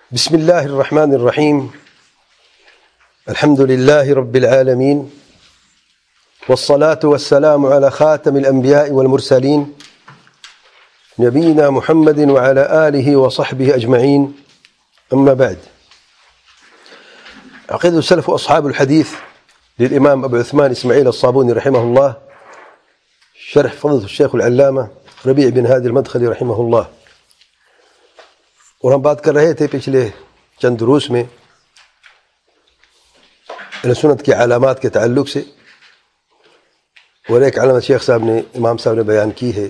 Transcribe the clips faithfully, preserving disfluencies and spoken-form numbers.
بسم الله الرحمن الرحيم. الحمد لله رب العالمين، والصلاة والسلام على خاتم الأنبياء والمرسلين نبينا محمد وعلى آله وصحبه أجمعين. أما بعد، عقيدة السلف وأصحاب الحديث للإمام أبو عثمان إسماعيل الصابوني رحمه الله، شرح فضيلة الشيخ العلامة ربيع بن هادي المدخلي رحمه اللہ. اور ہم بات کر رہے تھے پچھلے چند دروس میں اہل سنت کی علامات کے تعلق سے، اور ایک علامت شیخ صاحب نے امام صاحب نے بیان کی ہے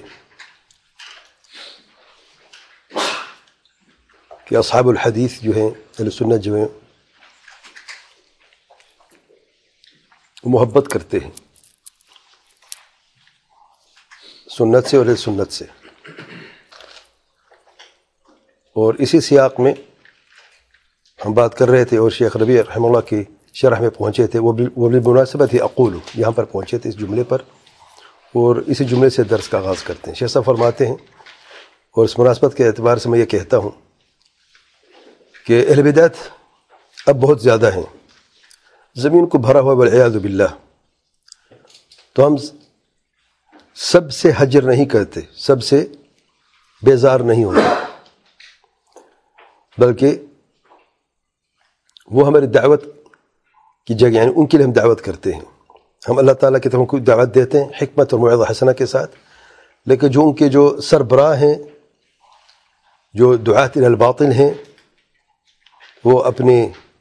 کہ اصحاب الحدیث جو ہیں، اہل سنت جو ہیں، محبت کرتے ہیں سنت سے اور اہل سنت سے. اور اسی سیاق میں ہم بات کر رہے تھے اور شیخ ربیع رحمہ اللہ کی شرح میں پہنچے تھے. وہ وہ بالمناسبت ہی اقول یہاں پر پہنچے تھے اس جملے پر، اور اسی جملے سے درس کا آغاز کرتے ہیں. شیخ صاحب فرماتے ہیں، اور اس مناسبت کے اعتبار سے میں یہ کہتا ہوں کہ اہل بدعت اب بہت زیادہ ہیں، زمین کو بھرا ہوا والعیاذ باللہ. تو ہم سب سے حجر نہیں کرتے، سب سے بیزار نہیں ہوتے، بلکہ وہ ہماری دعوت کی جگہ، یعنی ان کے لیے ہم دعوت کرتے ہیں. ہم اللہ تعالیٰ کی طرف کوئی دعوت دیتے ہیں حکمت اور موعظہ حسنہ کے ساتھ، لیکن جو ان کے جو سربراہ ہیں، جو دعاۃ الی الباطل ہیں، وہ اپنے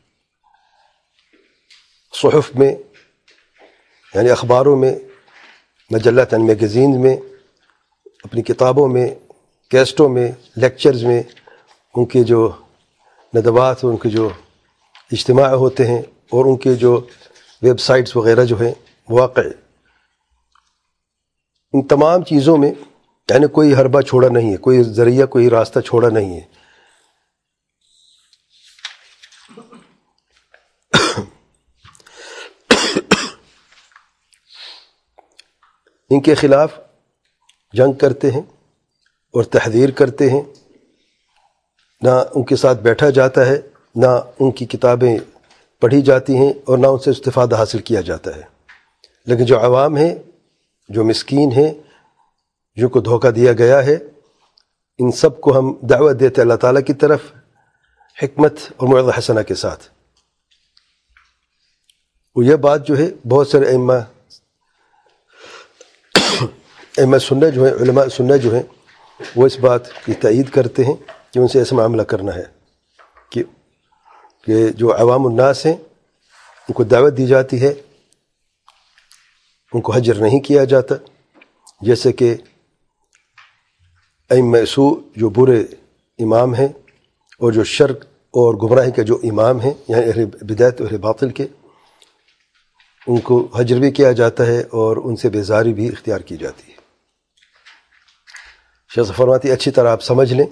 صحف میں، یعنی اخباروں میں، مجلات یعنی میگزین میں، اپنی کتابوں میں، کیسٹوں میں، لیکچرز میں ان کے جو ندوات، ان کے جو اجتماع ہوتے ہیں، اور ان کے جو ویب سائٹس وغیرہ جو ہیں، واقع ان تمام چیزوں میں یعنی کوئی حربہ چھوڑا نہیں ہے، کوئی ذریعہ، کوئی راستہ چھوڑا نہیں ہے. ان کے خلاف جنگ کرتے ہیں اور تحذیر کرتے ہیں. نہ ان کے ساتھ بیٹھا جاتا ہے، نہ ان کی کتابیں پڑھی جاتی ہیں، اور نہ ان سے استفادہ حاصل کیا جاتا ہے. لیکن جو عوام ہیں، جو مسکین ہیں، جن کو دھوکہ دیا گیا ہے، ان سب کو ہم دعوت دیتے اللہ تعالیٰ کی طرف حکمت اور موعظہ حسنہ کے ساتھ. اور یہ بات جو ہے بہت سارے ائمہ ائمہ سنت جو ہیں، علماء سنت جو ہیں، وہ اس بات کی تائید کرتے ہیں کہ ان سے ایسا معاملہ کرنا ہے کہ کہ جو عوام الناس ہیں ان کو دعوت دی جاتی ہے، ان کو حجر نہیں کیا جاتا. جیسے کہ ائمہ سوء جو برے امام ہیں، اور جو شرک اور گمراہی کے جو امام ہیں، یعنی اہل بدعت اور اہل باطل کے، ان کو حجر بھی کیا جاتا ہے اور ان سے بیزاری بھی اختیار کی جاتی ہے. شیخ فرماتی اچھی طرح آپ سمجھ لیں،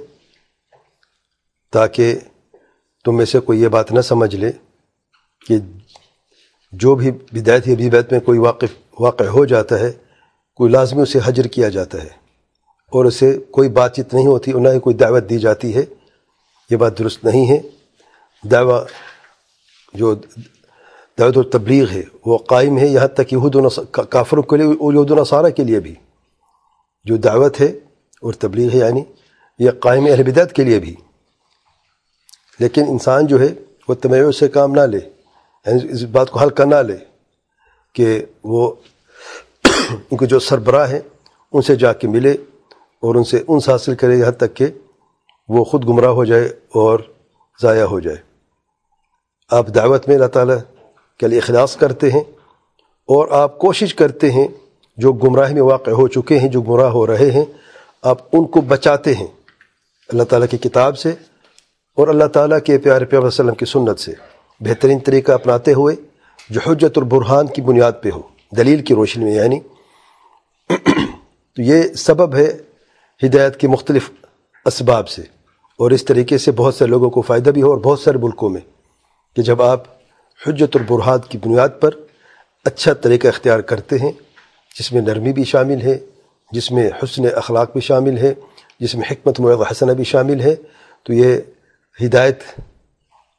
تاکہ تم میں سے کوئی یہ بات نہ سمجھ لے کہ جو بھی بدعت یا بدعت میں کوئی واقف واقع ہو جاتا ہے، کوئی لازمی اسے حجر کیا جاتا ہے اور اسے کوئی بات چیت نہیں ہوتی اور نہ ہی کوئی دعوت دی جاتی ہے. یہ بات درست نہیں ہے. دعویٰ جو دعوت و تبلیغ ہے وہ قائم ہے، یہاں تک یہود و کافروں کے لیے اور یہود و نصارہ کے لیے بھی جو دعوت ہے اور تبلیغ ہے، یعنی یہ قائم اہل بدعت کے لیے بھی. لیکن انسان جو ہے وہ تمیع سے کام نہ لے، یعنی اس بات کو ہلکا نہ لے کہ وہ ان کے جو سربراہ ہیں ان سے جا کے ملے اور ان سے انس حاصل کرے، یہاں تک کہ وہ خود گمراہ ہو جائے اور ضائع ہو جائے. آپ دعوت میں اللہ تعالیٰ کے لیے اخلاص کرتے ہیں، اور آپ کوشش کرتے ہیں جو گمراہی میں واقع ہو چکے ہیں، جو گمراہ ہو رہے ہیں، آپ ان کو بچاتے ہیں اللہ تعالیٰ کی کتاب سے اور اللہ تعالیٰ کے پیارے پیغمبر صلی اللہ علیہ وسلم کی سنت سے بہترین طریقہ اپناتے ہوئے، جو حجت اور برہان کی بنیاد پہ ہو، دلیل کی روشنی میں. یعنی تو یہ سبب ہے ہدایت کے مختلف اسباب سے، اور اس طریقے سے بہت سے لوگوں کو فائدہ بھی ہو، اور بہت سارے ملکوں میں کہ جب آپ حجت اور برہان کی بنیاد پر اچھا طریقہ اختیار کرتے ہیں، جس میں نرمی بھی شامل ہے، جس میں حسن اخلاق بھی شامل ہے، جس میں حکمت موعظہ حسنہ بھی شامل ہے، تو یہ ہدایت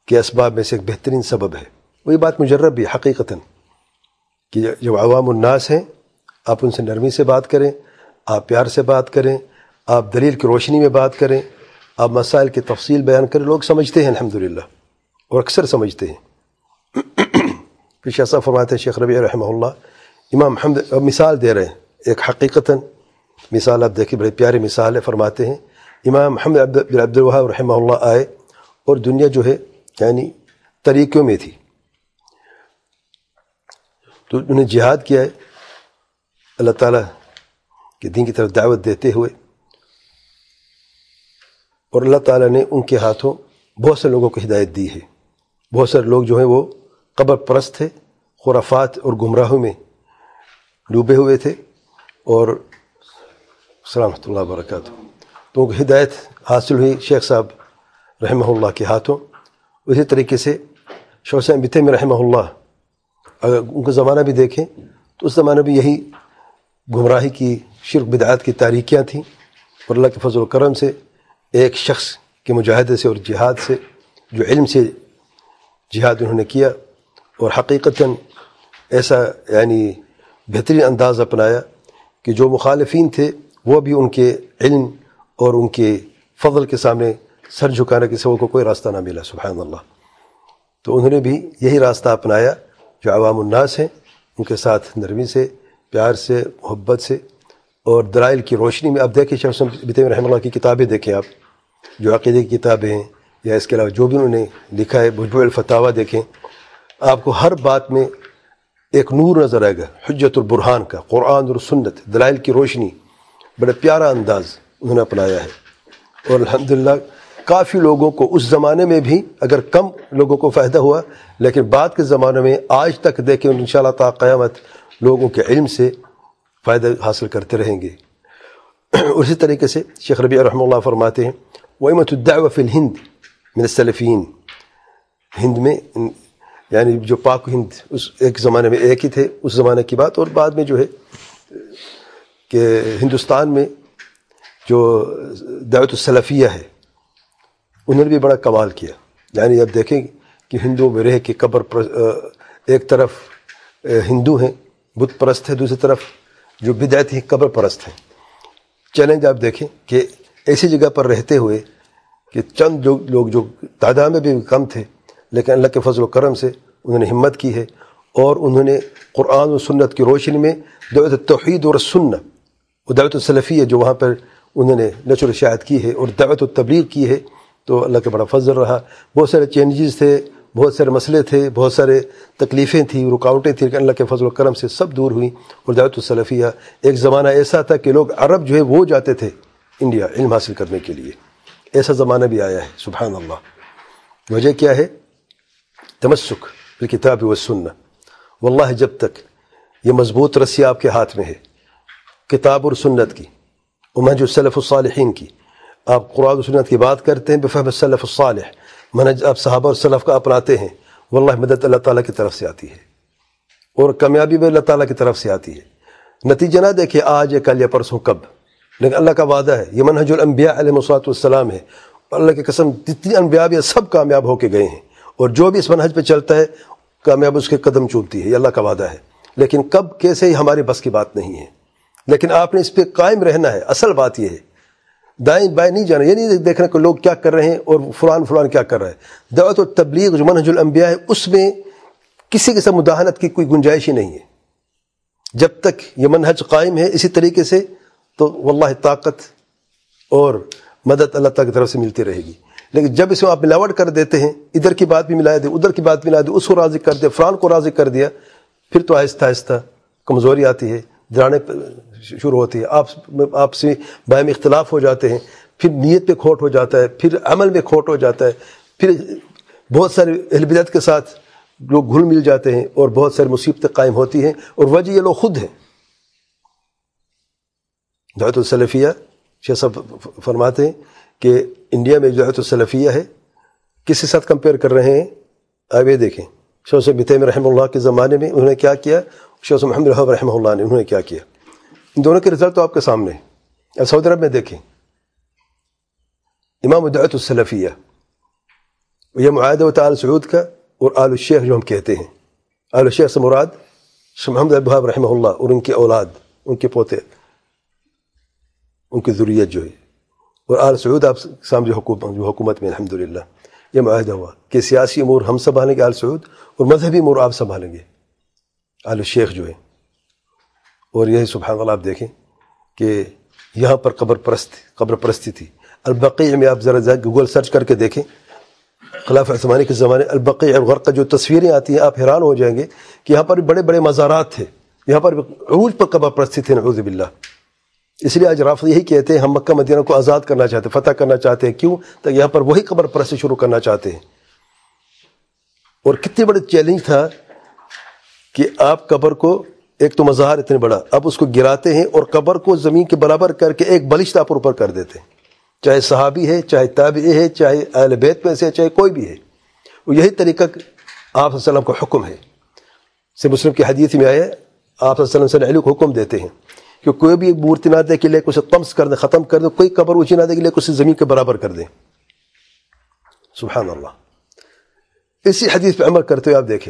کے اسباب میں سے ایک بہترین سبب ہے. وہی بات مجرب بھی حقیقتاً کہ جب عوام الناس ہیں آپ ان سے نرمی سے بات کریں، آپ پیار سے بات کریں، آپ دلیل کی روشنی میں بات کریں، آپ مسائل کی تفصیل بیان کریں. لوگ سمجھتے ہیں الحمدللہ، اور اکثر سمجھتے ہیں. پھر شیخ صاحب فرماتے ہیں شیخ ربیع رحمہ اللہ، امام محمد اب مثال دے رہے ہیں ایک حقیقتاً مثال آپ دیکھیں، بڑی پیاری مثال ہے. فرماتے ہیں امام محمد بن عبد الوہاب رحمہ اللہ آئے اور دنیا جو ہے یعنی طریقوں میں تھی، تو انہوں نے جہاد کیا ہے اللہ تعالیٰ کے دین کی طرف دعوت دیتے ہوئے، اور اللہ تعالیٰ نے ان کے ہاتھوں بہت سے لوگوں کو ہدایت دی ہے. بہت سارے لوگ جو ہیں وہ قبر پرست تھے، خرافات اور گمراہوں میں ڈوبے ہوئے تھے، اور سلامت اللہ وبرکاتہ، تو ان کو ہدایت حاصل ہوئی شیخ صاحب رحمہ اللہ کے ہاتھوں. اسی طریقے سے شیخ صاحب ابن تیمیہ رحمہ اللہ، اگر ان کا زمانہ بھی دیکھیں تو اس زمانے بھی یہی گمراہی کی، شرک بدعات کی تاریکیاں تھیں، اور اللہ کے فضل و کرم سے ایک شخص کے مجاہدے سے اور جہاد سے، جو علم سے جہاد انہوں نے کیا، اور حقیقتاً ایسا یعنی بہترین انداز اپنایا کہ جو مخالفین تھے وہ بھی ان کے علم اور ان کے فضل کے سامنے سر جھکانے کے سوا کو کوئی راستہ نہ ملا. سبحان اللہ. تو انہوں نے بھی یہی راستہ اپنایا جو عوام الناس ہیں، ان کے ساتھ نرمی سے، پیار سے، محبت سے، اور دلائل کی روشنی میں. اب دیکھیں شیخ ابن تیمیہ رحمہ اللہ کی کتابیں دیکھیں آپ، جو عقیدے کی کتابیں ہیں، یا اس کے علاوہ جو بھی انہوں نے لکھا ہے، مجموع الفتاویٰ دیکھیں، آپ کو ہر بات میں ایک نور نظر آئے گا، حجت البرہان کا، قرآن اور سنت، دلائل کی روشنی. بڑا پیارا انداز انہوں نے اپنایا ہے، اور الحمدللہ کافی لوگوں کو اس زمانے میں بھی اگر کم لوگوں کو فائدہ ہوا، لیکن بعد کے زمانے میں آج تک دیکھیں انشاءاللہ تا قیامت لوگوں کے علم سے فائدہ حاصل کرتے رہیں گے. اسی طریقے سے شیخ ربیع رحمہ اللہ فرماتے ہیں وَإِمَّةُ الدَّعْوَةِ فِي الْهِنْدِ مِنَ السَّلَفِيِّينَ، ہند میں یعنی جو پاک ہند اس ایک زمانے میں ایک ہی تھے اس زمانے کی بات، اور بعد میں جو ہے کہ ہندوستان میں جو دعوت السلفیہ ہے انہوں نے بھی بڑا کمال کیا. یعنی اب دیکھیں کہ ہندوؤں میں رہ کے قبر پر ایک طرف ہندو ہیں بت پرست ہیں، دوسری طرف جو بدعت ہیں قبر پرست ہیں. چیلنج آپ دیکھیں کہ ایسی جگہ پر رہتے ہوئے کہ چند جو لوگ جو تعداد میں بھی کم تھے، لیکن اللہ کے فضل و کرم سے انہوں نے ہمت کی ہے، اور انہوں نے قرآن و سنت کی روشنی میں دعوت التوحید اور السنہ و دعوت السلفیہ جو وہاں پر انہوں نے نشر و اشاعت کی ہے اور دعوت التبلیغ کی ہے، تو اللہ کا بڑا فضل رہا. بہت سارے چینجز تھے، بہت سارے مسئلے تھے، بہت سارے تکلیفیں تھیں، رکاوٹیں تھیں، لیکن اللہ کے فضل و کرم سے سب دور ہوئیں. اور دعوت السلفیہ ایک زمانہ ایسا تھا کہ لوگ عرب جو ہے وہ جاتے تھے انڈیا علم حاصل کرنے کے لیے. ایسا زمانہ بھی آیا ہے سبحان اللہ. وجہ کیا ہے؟ تمسک بالکتاب والسنہ. واللہ جب تک یہ مضبوط رسی آپ کے ہاتھ میں ہے کتاب اور سنت کی، ومنہج السلف الصالحین کی، آپ قرآن و سنت کی بات کرتے ہیں بفہم السلف الصالح، منہج آپ صحابہ اور سلف کا اپناتے ہیں، واللہ مدد اللہ تعالیٰ کی طرف سے آتی ہے، اور کامیابی بھی اللہ تعالیٰ کی طرف سے آتی ہے. نتیجہ نہ دیکھیں آج یا کل یا پرسوں کب، لیکن اللہ کا وعدہ ہے. یہ منہج الانبیاء علیہ الصلوۃ والسلام ہے. اللہ کی قسم جتنی انبیاء بھی سب کامیاب ہو کے گئے ہیں، اور جو بھی اس منہج پہ چلتا ہے کامیاب اس کے قدم چومتی ہے. یہ اللہ کا وعدہ ہے. لیکن کب کیسے ہی ہمارے بس کی بات نہیں ہے، لیکن آپ نے اس پہ قائم رہنا ہے. اصل بات یہ ہے دائیں بائیں نہیں جانا، یہ نہیں دیکھنا کہ لوگ کیا کر رہے ہیں اور فلان فلان کیا کر رہا ہے. دعوت و تبلیغ جو منہج الانبیاء ہے اس میں کسی قسم مداہنت کی کوئی گنجائش ہی نہیں ہے. جب تک یہ منہج قائم ہے اسی طریقے سے تو واللہ طاقت اور مدد اللہ تعالیٰ کی طرف سے ملتی رہے گی. لیکن جب اس میں آپ ملاوٹ کر دیتے ہیں، ادھر کی بات بھی ملا دے، ادھر کی بات بھی ملا دے، اس کو راضی کر دیا، فلان کو راضی کر دیا، پھر تو آہستہ آہستہ کمزوری آتی ہے، دراڑیں شروع ہوتی ہے، آپ آپ سے باہمی اختلاف ہو جاتے ہیں، پھر نیت پہ کھوٹ ہو جاتا ہے، پھر عمل میں کھوٹ ہو جاتا ہے، پھر بہت سارے اہل بدعت کے ساتھ لوگ گھل مل جاتے ہیں اور بہت ساری مصیبتیں قائم ہوتی ہیں. اور وجہ یہ لوگ خود ہیں. دعوت السلفیہ شیخ صاحب فرماتے ہیں کہ انڈیا میں دعوت السلفیہ ہے کس کے ساتھ کمپیئر کر رہے ہیں؟ آپ یہ دیکھیں شیخ صاحب ابن تیمیہ رحمہ اللہ کے زمانے میں انہوں نے کیا کیا، شیخ صاحب محمد الوہاب رحمہ اللہ نے انہوں نے کیا کیا. ان دونوں کے رزلٹ تو آپ کے سامنے ہیں. اب سعودی عرب میں دیکھیں امام دعوت السلفیہ یہ معاہدہ ہوتا ہے آل سعود کا اور آل الشیخ جو ہم کہتے ہیں. آل الشیخ سے مراد شیخ محمد عبد الوہاب رحمہ اللہ اور ان کے اولاد، ان کے پوتے، ان کی ذریت جو ہے، اور آل سعود آپ سامنے حکومت جو حکومت میں الحمدللہ یہ معاہدہ ہوا کہ سیاسی امور ہم سنبھالیں گے آل سعود، اور مذہبی امور آپ سنبھالیں گے آل الشیخ جو ہے. اور یہی سبحان اللہ آپ دیکھیں کہ یہاں پر قبر پرست قبر پرستی تھی. البقیع میں آپ ذرا گوگل سرچ کر کے دیکھیں خلافہ عثمانی کے زمانے البقیع الغرقہ جو تصویریں آتی ہیں آپ حیران ہو جائیں گے کہ یہاں پر بڑے بڑے مزارات تھے، یہاں پر عروج پر قبر پرستی تھے نعوذ باللہ. اس لیے آج رافضی یہی کہتے ہیں ہم مکہ مدینہ کو آزاد کرنا چاہتے ہیں، فتح کرنا چاہتے ہیں. کیوں؟ تاکہ یہاں پر وہی قبر پرستی شروع کرنا چاہتے ہیں. اور کتنے بڑے چیلنج تھا کہ آپ قبر کو، ایک تو مزار اتنے بڑا، اب اس کو گراتے ہیں اور قبر کو زمین کے برابر کر کے ایک بلشت آپ اوپر کر دیتے ہیں، چاہے صحابی ہے، چاہے تابعی ہے، چاہے اہل بیت میں سے، چاہے کوئی بھی ہے. اور یہی طریقہ آپ صلی اللہ علیہ وسلم کا حکم ہے. سے مسلم کی حدیث میں آیا آپ صلی اللہ علیہ وسلم علی کو حکم دیتے ہیں کہ کوئی بھی مورتی نہ دے کے لے اسے طمس کر دیں، ختم کر دیں، کوئی قبر اونچی نہ دے کے لے اسے زمین کے برابر کر دیں. سبحان اللہ. اسی حدیث پہ عمل کرتے ہوئے آپ دیکھیں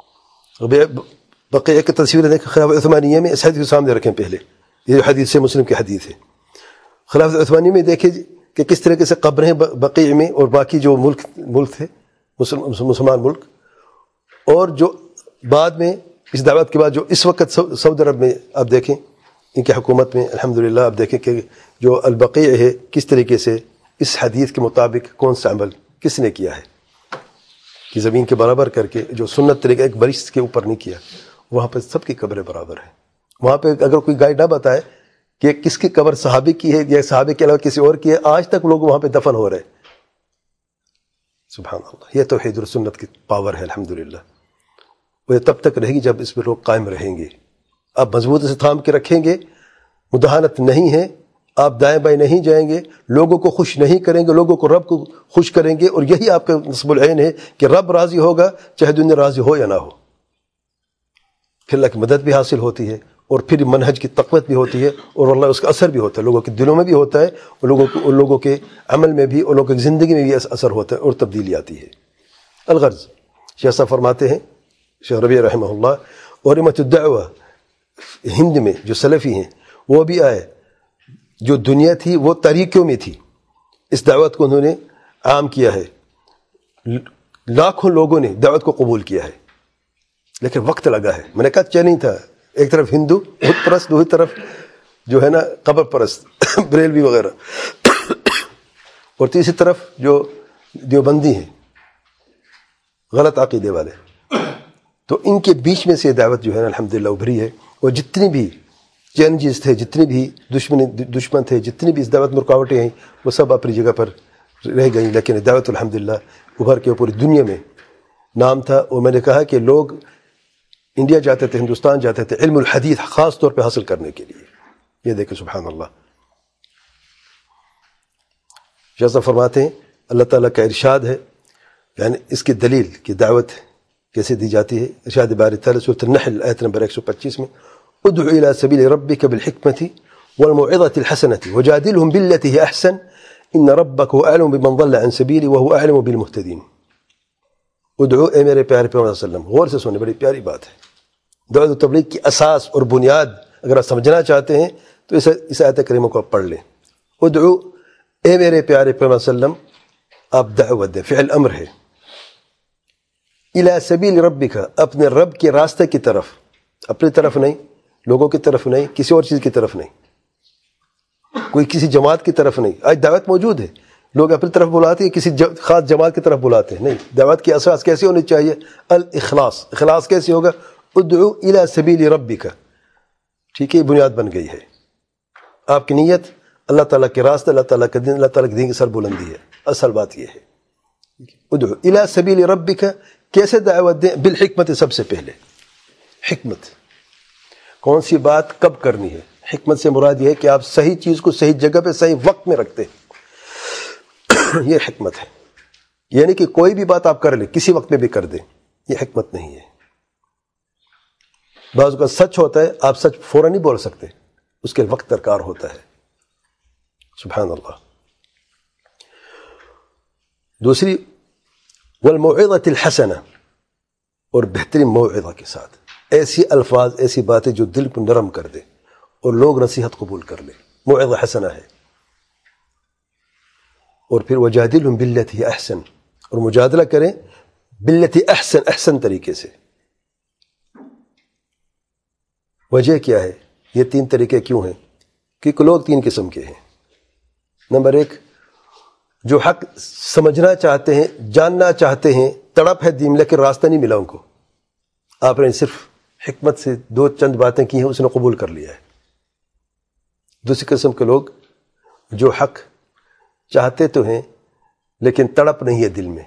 بقیہ کی تصویریں دیکھیں خلافہ عثمانیہ میں، اس حدیث کو سامنے رکھیں پہلے، یہ حدیث سے مسلم کی حدیث ہے. خلافہ عثمانیہ میں دیکھیں کہ کس طریقے سے قبریں بقیع میں اور باقی جو ملک ملک تھے مسلمان ملک، اور جو بعد میں اس دعوت کے بعد جو اس وقت سعودی عرب میں آپ دیکھیں ان کی حکومت میں الحمدللہ آپ دیکھیں کہ جو البقیع ہے کس طریقے سے اس حدیث کے مطابق کون سا عمل کس نے کیا ہے کہ زمین کے برابر کر کے، جو سنت طریقہ ایک برش کے اوپر نہیں کیا. وہاں پہ سب کی قبریں برابر ہیں. وہاں پہ اگر کوئی گائیڈ نہ بتائے کہ کس کی قبر صحابی کی ہے یا صحابی کے علاوہ کسی اور کی ہے، آج تک لوگ وہاں پہ دفن ہو رہے. سبحان اللہ. یہ توحید اور سنت کی پاور ہے الحمدللہ. وہ یہ تب تک رہے گی جب اس میں لوگ قائم رہیں گے. آپ مضبوط سے تھام کے رکھیں گے، مداہنت نہیں ہے، آپ دائیں بائیں نہیں جائیں گے، لوگوں کو خوش نہیں کریں گے، لوگوں کو رب کو خوش کریں گے. اور یہی آپ کا نصب العین ہے کہ رب راضی ہوگا چاہے دنیا راضی ہو یا نہ ہو. پھر اللہ کی مدد بھی حاصل ہوتی ہے، اور پھر منہج کی تقویت بھی ہوتی ہے، اور اللہ اس کا اثر بھی ہوتا ہے، لوگوں کے دلوں میں بھی ہوتا ہے، اور لوگوں کو لوگوں کے عمل میں بھی اور لوگوں کی زندگی میں بھی اثر ہوتا ہے اور تبدیلی آتی ہے. الغرض شیخ صاحب فرماتے ہیں شیخ ربیع رحمہ اللہ، اور امت الدعوہ ہند میں جو سلفی ہیں وہ بھی آئے، جو دنیا تھی وہ تاریکیوں میں تھی، اس دعوت کو انہوں نے عام کیا ہے. لاکھوں لوگوں نے دعوت کو قبول کیا ہے، لیکن وقت لگا ہے. میں نے کہا چیلنج تھا، ایک طرف ہندو بت پرست، دوسری طرف جو ہے نا قبر پرست بریلوی وغیرہ، اور تیسری طرف جو دیوبندی ہیں غلط عقیدے والے. تو ان کے بیچ میں سے دعوت جو ہے نا الحمدللہ ابھری ہے. اور جتنی بھی چیلنجز تھے، جتنی بھی دشمن دشمن تھے، جتنی بھی اس دعوت میں رکاوٹیں ہیں، وہ سب اپنی جگہ پر رہ گئیں، لیکن دعوت الحمدللہ ابھر کے پوری دنیا میں نام تھا. اور میں نے کہا کہ لوگ انڈیا جاتے تھے، ہندوستان جاتے تھے علم الحدیث خاص طور پہ حاصل کرنے کے لیے. یہ دیکھیں سبحان اللہ. شیخ صاحب فرماتے ہیں اللہ تعالیٰ کا ارشاد ہے، یعنی اس کی دلیل کہ دعوت کیسے دی جاتی ہے. ارشاد باری تعالیٰ سورۃ النحل آیت نمبر ایک سو پچیس میں، ادع الى سبیل ربک بالحکمۃ والموعظۃ الحسنۃ وجادلهم بالتي هي احسن ان ربک هو اعلم بمن ضل عن سبیلہ وهو اعلم بالمهتدین. ادعو اے میرے پیارے پیغمبر صلی اللہ علیہ وسلم، غور سے سنیں، بڑی پیاری بات ہے. دعوت و تبلیغ کی اساس اور بنیاد اگر آپ سمجھنا چاہتے ہیں تو اس اس آیت کریمہ کو آپ پڑھ لیں. ادعو اے میرے پیارے پیغمبر صلی اللہ علیہ وسلم، آپ دعوت دیں، فعل امر ہے. الی سبیل ربک، اپنے رب کے راستے کی طرف، اپنی طرف نہیں، لوگوں کی طرف نہیں، کسی اور چیز کی طرف نہیں، کوئی کسی جماعت کی طرف نہیں. آج دعوت موجود ہے، لوگ اپنی طرف بلاتے ہیں، کسی خاص جماعت کی طرف بلاتے ہیں. نہیں، دعوت کی اساس کیسی ہونی چاہیے؟ الاخلاص. اخلاص کیسے ہوگا؟ ادعو الی سبیل ربک. ٹھیک ہے، بنیاد بن گئی ہے. آپ کی نیت اللہ تعالیٰ کے راستے، اللہ تعالیٰ کے دین، اللہ تعالیٰ کے دین کی سر بلندی ہے. اصل بات یہ ہے. ادعو الی سبیل ربک، کیسے دعوت دیں؟ بالحکمت، سب سے پہلے حکمت. کون سی بات کب کرنی ہے؟ حکمت سے مراد یہ ہے کہ آپ صحیح چیز کو صحیح جگہ پہ صحیح وقت میں رکھتے ہیں. یہ حکمت ہے. یعنی کہ کوئی بھی بات آپ کر لیں، کسی وقت میں بھی کر دیں، یہ حکمت نہیں ہے. بعض کا سچ ہوتا ہے، آپ سچ فوراً نہیں بول سکتے، اس کے وقت درکار ہوتا ہے. سبحان اللہ. دوسری والموعظۃ الحسنہ، اور بہترین موعظہ کے ساتھ، ایسی الفاظ، ایسی باتیں جو دل کو نرم کر دے اور لوگ نصیحت قبول کر لے، موعظہ حسنہ ہے۔ اور پھر وجادلہم باللتی ہی احسن، اور مجادلہ کریں باللتی احسن، احسن طریقے سے۔ وجہ کیا ہے؟ یہ تین طریقے کیوں ہیں؟ کیونکہ لوگ تین قسم کے ہیں۔ نمبر ایک، جو حق سمجھنا چاہتے ہیں، جاننا چاہتے ہیں، تڑپ ہے دین لیکن راستہ نہیں ملا ان کو، آپ نے صرف حکمت سے دو چند باتیں کی ہیں، اس نے قبول کر لیا ہے۔ دوسری قسم کے لوگ جو حق چاہتے تو ہیں لیکن تڑپ نہیں ہے دل میں،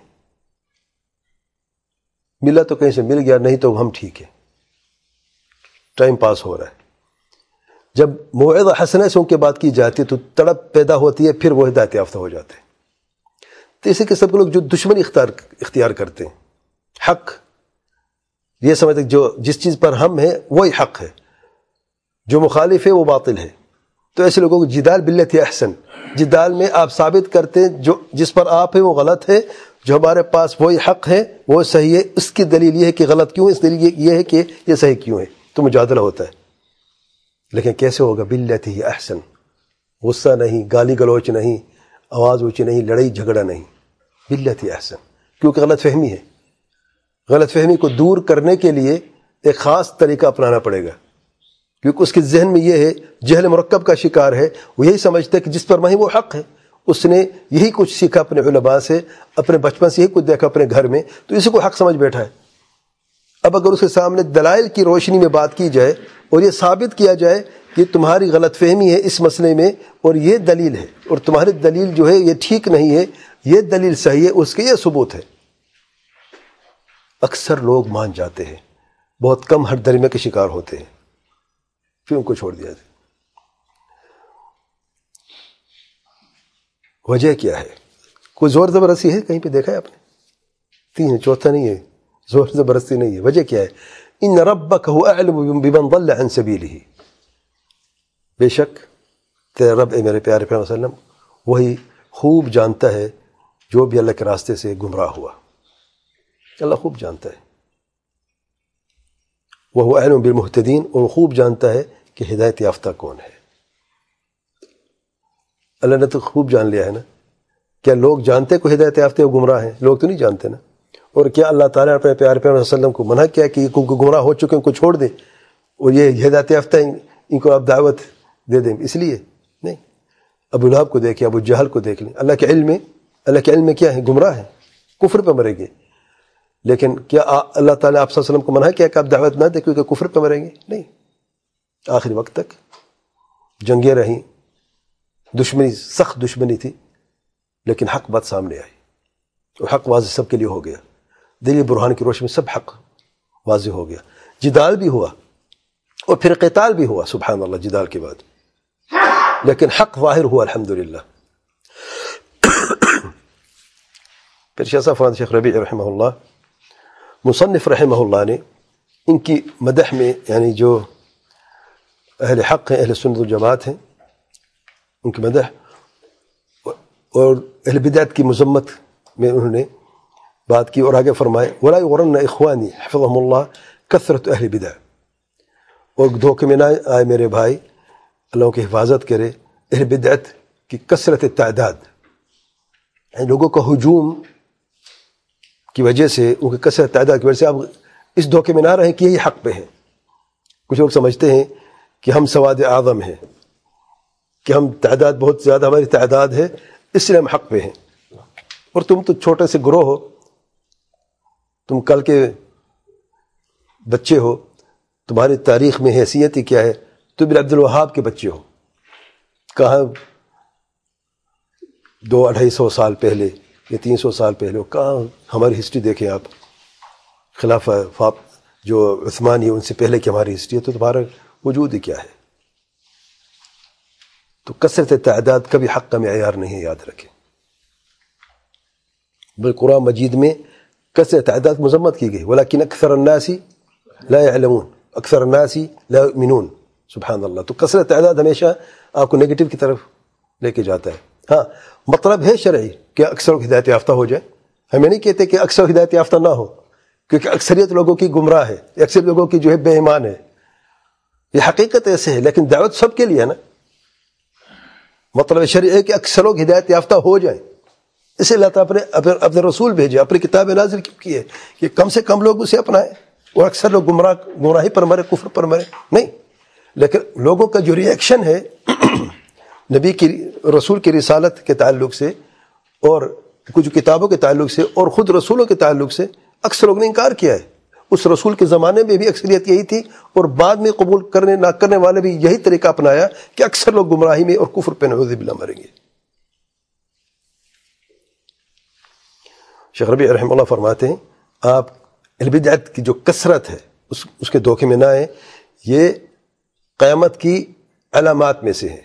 ملا تو کہیں سے مل گیا، نہیں تو ہم ٹھیک ہے، ٹائم پاس ہو رہا ہے۔ جب موعظہ حسنہ سے ان کے بات کی جاتی ہے تو تڑپ پیدا ہوتی ہے، پھر وہ ہدایت یافتہ ہو جاتے ہیں۔ تیسری قسم کے لوگ جو دشمنی اختیار اختیار کرتے ہیں، حق یہ سمجھتے ہیں جو جس چیز پر ہم ہیں وہی حق ہے، جو مخالف ہے وہ باطل ہے، تو ایسے لوگوں کو جدال باللتی احسن، جدال میں آپ ثابت کرتے ہیں جو جس پر آپ ہیں وہ غلط ہے، جو ہمارے پاس وہی حق ہے وہ صحیح ہے، اس کی دلیل یہ ہے کہ غلط کیوں ہے، اس دلیل یہ ہے کہ یہ صحیح کیوں ہے، تو مجادلہ ہوتا ہے۔ لیکن کیسے ہوگا؟ باللتی ہی احسن، غصہ نہیں، گالی گلوچ نہیں، آواز اونچی نہیں، لڑائی جھگڑا نہیں، باللتی احسن، کیونکہ غلط فہمی ہے۔ غلط فہمی کو دور کرنے کے لیے ایک خاص طریقہ اپنانا پڑے گا، کیونکہ اس کے ذہن میں یہ ہے، جہل مرکب کا شکار ہے، وہ یہی سمجھتا ہے کہ جس پر وہی وہ حق ہے، اس نے یہی کچھ سیکھا اپنے علماء سے، اپنے بچپن سے یہی کچھ دیکھا اپنے گھر میں، تو اسی کو حق سمجھ بیٹھا ہے۔ اب اگر اس کے سامنے دلائل کی روشنی میں بات کی جائے اور یہ ثابت کیا جائے کہ تمہاری غلط فہمی ہے اس مسئلے میں اور یہ دلیل ہے، اور تمہاری دلیل جو ہے یہ ٹھیک نہیں ہے، یہ دلیل صحیح ہے، اس کے یہ ثبوت ہے، اکثر لوگ مان جاتے ہیں، بہت کم ہر درمیے کے شکار ہوتے ہیں، پھر ان کو چھوڑ دیا جائے۔ وجہ کیا ہے؟ کوئی زور زبردستی ہے کہیں پہ دیکھا ہے آپ نے؟ تین، چوتھا نہیں ہے، زور زبردستی نہیں ہے۔ وجہ کیا ہے؟ ان ربک هو اعلم بمن ضل عن سبیلہ، بے شک تیرا رب اے میرے پیارے پیغمبر صلی اللہ علیہ وسلم وہی خوب جانتا ہے جو بھی اللہ کے راستے سے گمراہ ہوا، اللہ خوب جانتا ہے۔ وہ اعلم بالمہتدین، اور وہ خوب جانتا ہے کہ ہدایت یافتہ کون ہے۔ اللہ نے تو خوب جان لیا ہے نا۔ کیا لوگ جانتے کو ہدایت یافتہ وہ گمراہ ہیں؟ لوگ تو نہیں جانتے نا۔ اور کیا اللہ تعالیٰ نے اپنے پیارے پیغمبر صلی اللہ علیہ وسلم کو منع کیا کہ یہ گمراہ ہو چکے ان کو چھوڑ دیں اور یہ ہدایت یافتہ ان کو آپ دعوت دے دیں؟ اس لیے نہیں۔ ابو لہب کو دیکھیں، ابو جہل کو دیکھ لیں، اللہ کے علم میں اللہ کے علم میں کیا ہے؟ گمراہ ہیں، کفر پہ مریں گے۔ لیکن کیا اللہ تعالیٰ آپ صلی اللہ علیہ وسلم کو منع کیا کہ آپ دعوت نہ دیں کیونکہ کفر پہ مریں گے؟ نہیں۔ آخری وقت تک جنگیں رہیں، دشمنی، سخت دشمنی تھی، لیکن حق بات سامنے آئی اور حق واضح سب کے لیے ہو گیا، دلیل برہان کی روشنی میں سب حق واضح ہو گیا۔ جدال بھی ہوا اور پھر قتال بھی ہوا، سبحان اللہ، جدال کے بعد، لیکن حق ظاہر ہوا الحمدللہ۔ پھر شیخ صاحب شیخ ربیع رحمہ اللہ، مصنف رحمہ اللہ نے ان کی مدح میں، یعنی جو اہل حق ہیں، اہل سنت والجماعت ہیں، ان کی مدح اور اہل بدعت کی مذمت میں انہوں نے بات کی، اور آگے فرمائے وَلَا يُغْرَنَّ إِخْوَانِي حَفِظَهُمُ اللَّهُ كَثْرَةُ أَهْلِ الْبِدْعِ، اور دھوکے میں نہ آئے میرے بھائی، اللہ کی حفاظت کرے اہل بدعت کی کثرت تعداد، یعنی لوگوں کا ہجوم کی وجہ سے، ان کی کثرت تعداد کی وجہ سے آپ اس دھوکے میں نہ رہیں کہ یہی حق پہ ہیں۔ کچھ لوگ سمجھتے ہیں کہ ہم سواد اعظم ہیں، کہ ہم تعداد بہت زیادہ ہماری تعداد ہے اس لیے ہم حق پہ ہیں، اور تم تو چھوٹے سے گروہ ہو، تم کل کے بچے ہو، تمہاری تاریخ میں حیثیت ہی کیا ہے؟ تم عبد الوہاب کے بچے ہو، کہاں دو اڑھائی سو سال پہلے یا تین سو سال پہلے، کہاں ہماری ہسٹری دیکھیں آپ، خلافہ فاپ جو عثمانی ان سے پہلے کی ہماری ہسٹری ہے، تو تمہارا وجود ہی کیا ہے؟ تو کثرت تعداد کبھی حق کا معیار نہیں، یاد رکھیں۔ بلکہ قرآن مجید میں کثرت تعداد مذمت کی گئی، ولیکن اکثر الناس لا يعلمون، اکثر الناس لا يؤمنون، سبحان اللہ۔ تو کثرت تعداد ہمیشہ آپ کو نیگیٹو کی طرف لے کے جاتا ہے۔ ہاں، مطلب ہے شرعی کہ اکثر ہدایت یافتہ ہو جائے، ہمیں نہیں کہتے کہ اکثر ہدایت یافتہ نہ ہو، کیونکہ اکثریت لوگوں کی گمراہ ہے، اکثر لوگوں کی جو ہے بے ایمان ہے، یہ حقیقت ایسے ہے، لیکن دعوت سب کے لیے ہے نا. مطلب شرعی ہے کہ اکثر لوگ ہدایت یافتہ ہو جائیں، اسے اللہ تعالیٰ نے اپنے اپنے رسول بھیجے، اپنی کتاب نازل کی ہے کہ کم سے کم لوگ اسے اپنائیں، اور اکثر لوگ گمراہ گمراہی پر مرے، کفر پر مرے نہیں. لیکن لوگوں کا جو ری ایکشن ہے نبی کی رسول کی رسالت کے تعلق سے اور کچھ کتابوں کے تعلق سے اور خود رسولوں کے تعلق سے، اکثر لوگوں نے انکار کیا ہے. اس رسول کے زمانے میں بھی اکثریت یہی تھی، اور بعد میں قبول کرنے نہ کرنے والے بھی یہی طریقہ اپنایا کہ اکثر لوگ گمراہی میں اور کفر پہ نعوذ باللہ مریں گے. شیخ ربیع رحمہ اللہ فرماتے ہیں آپ البدعت کی جو کثرت ہے اس اس کے دھوکے میں نہ آئیں، یہ قیامت کی علامات میں سے ہے،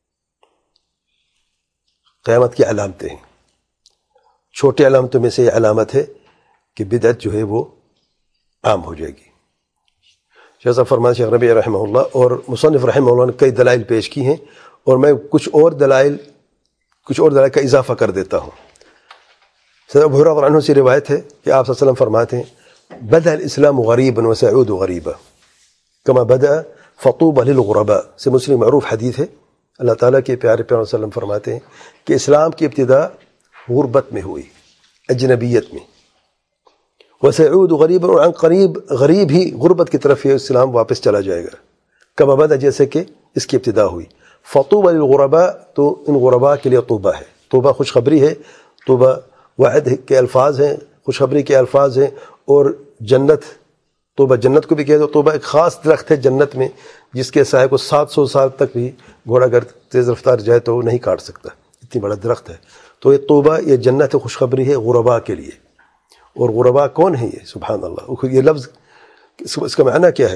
قیامت کی علامتیں ہیں. چھوٹی علامتوں میں سے یہ علامت ہے کہ بدعت جو ہے وہ عام ہو جائے گی. شیخ صاحب فرماتے شیخ ربیع رحمہ اللہ اور مصنف رحمہ اللہ نے کئی دلائل پیش کی ہیں، اور میں کچھ اور دلائل کچھ اور دلائل کا اضافہ کر دیتا ہوں. سید ابو ہریرہ عنہ سے روایت ہے کہ آپ صلی اللہ علیہ وسلم فرماتے ہیں بدأ الاسلام غریبا وسيعود غریبا كما بدأ فطوبى للغرباء، سے مسلم معروف حدیث ہے. اللہ تعالیٰ کے پیارے پیغمبر صلی اللہ علیہ وسلم فرماتے ہیں کہ اسلام کی ابتدا غربت میں ہوئی، اجنبیت میں، وسيعود غریبا، اور عن قریب غریب ہی غربت کی طرف یہ اسلام واپس چلا جائے گا. كما بدأ، جیسے کہ اس کی ابتدا ہوئی. فطوبى للغرباء، تو ان غرباء کے لیے طوبہ ہے. طوبہ خوشخبری ہے، طوبہ وعد کے الفاظ ہیں، خوشخبری کے الفاظ ہیں. اور جنت، طوبہ جنت کو بھی کہہ دو. طوبہ ایک خاص درخت ہے جنت میں جس کے سائے کو سات سو سال تک بھی گھوڑا اگر تیز رفتار جائے تو وہ نہیں کاٹ سکتا، اتنی بڑا درخت ہے. تو یہ طوبہ، یہ جنت خوشخبری ہے غرباء کے لیے. اور غرباء کون ہیں یہ؟ سبحان اللہ، یہ لفظ اس کا معنی کیا ہے؟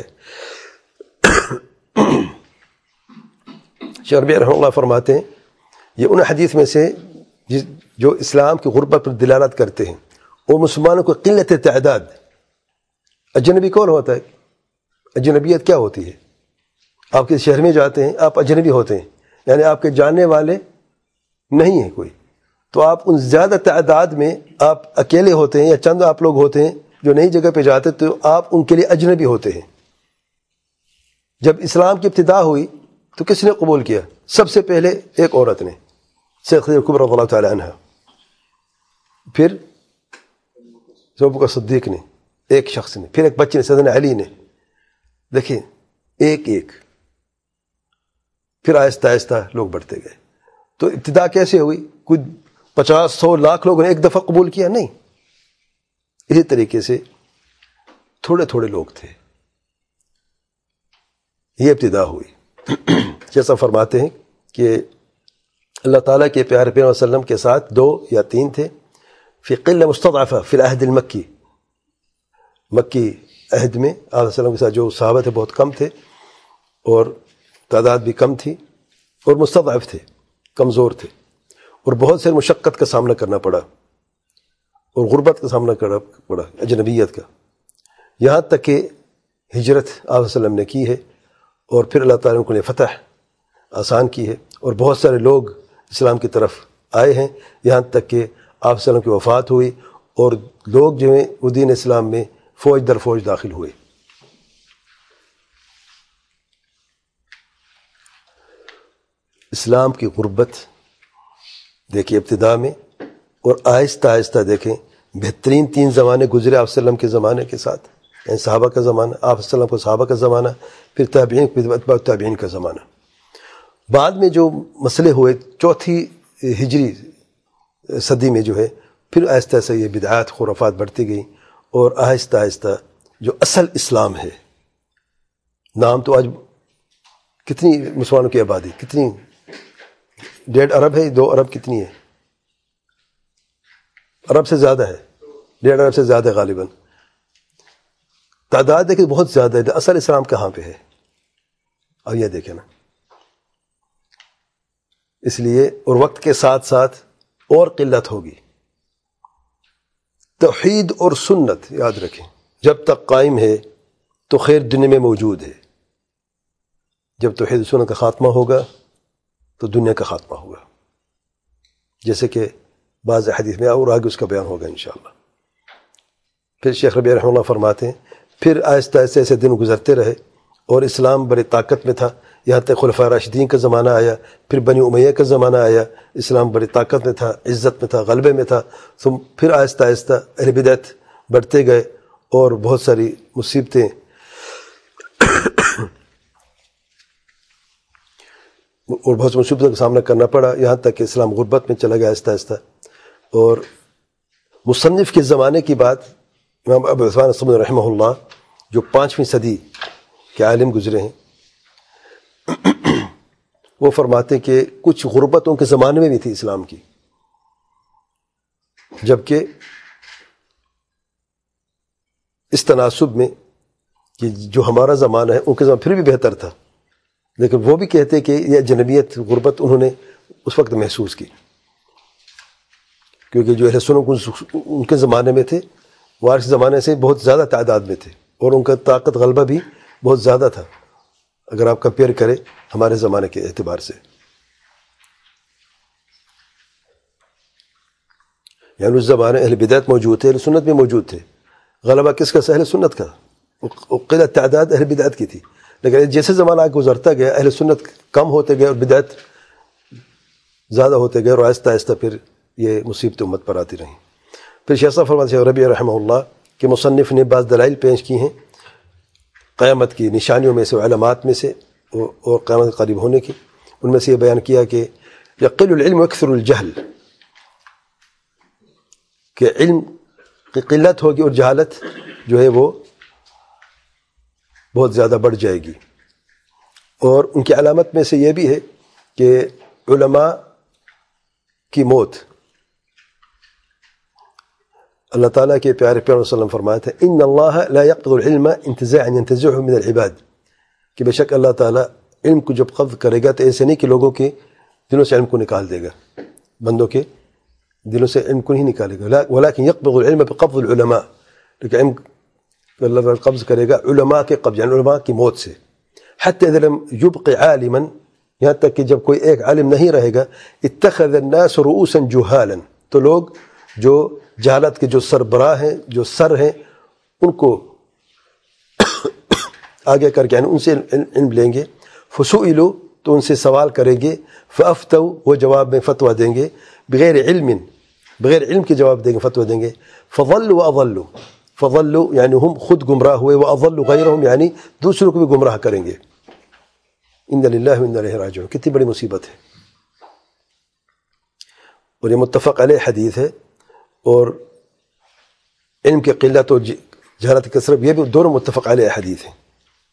شیخ ربیع رحمہ اللہ فرماتے ہیں یہ ان حدیث میں سے جو اسلام کی غربت پر دلالت کرتے ہیں، اور مسلمانوں کو قلت تعداد. اجنبی کون ہوتا ہے؟ اجنبیت کیا ہوتی ہے؟ آپ کسی شہر میں جاتے ہیں، آپ اجنبی ہوتے ہیں، یعنی آپ کے جاننے والے نہیں ہیں کوئی، تو آپ ان زیادہ تعداد میں آپ اکیلے ہوتے ہیں، یا چند آپ لوگ ہوتے ہیں جو نئی جگہ پہ جاتے، تو آپ ان کے لیے اجنبی ہوتے ہیں. جب اسلام کی ابتدا ہوئی تو کس نے قبول کیا؟ سب سے پہلے ایک عورت نے، صدیقہ کبریٰ رضی اللہ تعالی عنہ، پھر ابوبکر صدیق نے، ایک شخص نے، پھر ایک بچے نے، سیدنا علی نے. دیکھیں ایک ایک، پھر آہستہ آہستہ لوگ بڑھتے گئے. تو ابتدا کیسے ہوئی؟ کوئی پچاس سو لاکھ لوگوں نے ایک دفعہ قبول کیا؟ نہیں. اسی طریقے سے تھوڑے تھوڑے لوگ تھے، یہ ابتدا ہوئی. جیسا فرماتے ہیں کہ اللہ تعالیٰ کے پیارے پیغمبر صلی اللہ علیہ وسلم کے ساتھ دو یا تین تھے. فی قلہ مستضعفہ فی العہد المکی، مکی عہد میں آپ صلی اللہ علیہ وسلم کے ساتھ جو صحابہ تھے بہت کم تھے، اور تعداد بھی کم تھی، اور مستضعف تھے، کمزور تھے، اور بہت سے مشقت کا سامنا کرنا پڑا، اور غربت کا سامنا کرنا پڑا، اجنبیت کا. یہاں تک کہ ہجرت آپ صلی اللہ علیہ وسلم نے کی ہے، اور پھر اللہ تعالیٰ نے ان کو فتح آسان کی ہے، اور بہت سارے لوگ اسلام کی طرف آئے ہیں، یہاں تک کہ آپ صلی اللہ علیہ وسلم کی وفات ہوئی، اور لوگ جو ہیں وہ دین اسلام میں فوج در فوج داخل ہوئے. اسلام کی غربت دیکھیں ابتدا میں، اور آہستہ آہستہ دیکھیں بہترین تین زمانے گزرے آپ صلی اللہ علیہ وسلم کے زمانے کے ساتھ، یعنی صحابہ کا زمانہ، آپ صلی اللہ علیہ وسلم کو صحابہ کا زمانہ، پھر تابعین، پھر اتباع تابعین کا زمانہ. بعد میں جو مسئلے ہوئے چوتھی ہجری صدی میں جو ہے، پھر آہستہ آہستہ یہ بدعات خرافات بڑھتی گئیں، اور آہستہ آہستہ جو اصل اسلام ہے، نام تو آج کتنی مسلمانوں کی آبادی کتنی، ڈیڑھ ارب ہے، دو ارب کتنی ہے؟ ارب سے زیادہ ہے، ڈیڑھ ارب سے زیادہ غالباً تعداد ہے کہ بہت زیادہ ہے. اصل اسلام کہاں پہ ہے؟ اب یہ دیکھیں نا. اس لیے اور وقت کے ساتھ ساتھ اور قلت ہوگی. توحید اور سنت یاد رکھیں، جب تک قائم ہے تو خیر دنیا میں موجود ہے. جب توحید و سنت کا خاتمہ ہوگا تو دنیا کا خاتمہ ہوگا. جیسے کہ بعض حدیث میں، اور آگے اس کا بیان ہوگا انشاءاللہ۔ پھر شیخ ربیع رحمہ اللہ فرماتے ہیں پھر آہستہ آہستہ ایسے دن گزرتے رہے اور اسلام بڑی طاقت میں تھا، یہاں تک خلفاء راشدین کا زمانہ آیا، پھر بنی امیہ کا زمانہ آیا، اسلام بڑی طاقت میں تھا، عزت میں تھا، غلبے میں تھا۔ ثم پھر آہستہ آہستہ اہل بدعت بڑھتے گئے اور بہت ساری مصیبتیں اور بہت سی مصیبتوں کا سامنا کرنا پڑا، یہاں تک کہ اسلام غربت میں چلا گیا آہستہ آہستہ۔ اور مصنف کے زمانے کی بات، امام ابو عثمان الصمد رحمہ اللہ جو پانچویں صدی کے عالم گزرے ہیں، وہ فرماتے ہیں کہ کچھ غربتوں کے زمانے میں بھی تھی اسلام کی، جبکہ اس تناسب میں کہ جو ہمارا زمانہ ہے ان کے زمانہ پھر بھی بہتر تھا، لیکن وہ بھی کہتے کہ یہ اجنبیت غربت انہوں نے اس وقت محسوس کی، کیونکہ جو اہل سنت ان کے زمانے میں تھے وہ آج کے زمانے سے بہت زیادہ تعداد میں تھے، اور ان کا طاقت غلبہ بھی بہت زیادہ تھا اگر آپ کمپیئر کریں ہمارے زمانے کے اعتبار سے۔ یعنی اس زمانے اہل بدعت موجود تھے، اہل سنت بھی موجود تھے، غلبہ کس کا؟ اہل سنت کا، قلت تعداد اہل بدعت کی تھی۔ لیکن جیسے زمانہ آگے گزرتا گیا اہل سنت کم ہوتے گئے اور بدعت زیادہ ہوتے گئے، اور آہستہ آہستہ پھر یہ مصیبت امت پر آتی رہیں۔ پھر شیخ صاحب فرماتے ہیں ربیع رحمہ اللہ کہ مصنف نے بعض دلائل پیش کی ہیں قیامت کی نشانیوں میں سے، علامات میں سے، اور قیامت قریب ہونے کی۔ ان میں سے یہ بیان کیا کہ یقل العلم اکثر الجہل، کہ علم کی قلت ہوگی اور جہالت جو ہے وہ بہت زیادہ بڑھ جائے گی۔ اور ان کی علامت میں سے یہ بھی ہے کہ علماء کی موت، اللہ تعالیٰ کے پیارے پیغمبر صلی اللہ علیہ وسلم فرمایا تھا ان اللہ لا يقبض العلم انتزاعا ينتزعه من العباد، کہ بے شک اللہ تعالیٰ علم کو جب قبض کرے گا تو ایسے نہیں کہ لوگوں کے دلوں سے علم کو نکال دے گا، بندوں کے دلوں سے علم کو نہیں نکالے گا، ولكن يقبض العلم بقبض العلماء، لیکن علم اللہ تعالیٰ قبض کرے گا علماء کے قبض، یعنی علماء کی موت سے۔ حتى اذا لم يبق عالما، یہاں تک کہ جب کوئی ایک عالم نہیں رہے گا، اتخذ الناس رؤوسا جهالا، تو لوگ جو جہالت کے جو سربراہ ہیں، جو سر ہیں، ان کو آگے کر کے یعنی ان سے علم لیں گے، فسئلوا، تو ان سے سوال کریں گے، فافتوا، وہ جواب میں فتویٰ دیں گے، بغیر علم، بغیر علم کے جواب دیں گے، فتویٰ دیں گے، فضلوا واضلوا، فضلوا یعنی ہم خود گمراہ ہوئے، واضلوا غیرہم یعنی دوسروں کو بھی گمراہ کریں گے۔ ان للہ و انا الیہ راجعون، کتنی بڑی مصیبت ہے۔ اور یہ متفق علیہ حدیث ہے، اور علم کی قلت اور جہالت کی کثرت یہ بھی دونوں متفق علیہ حدیث ہیں۔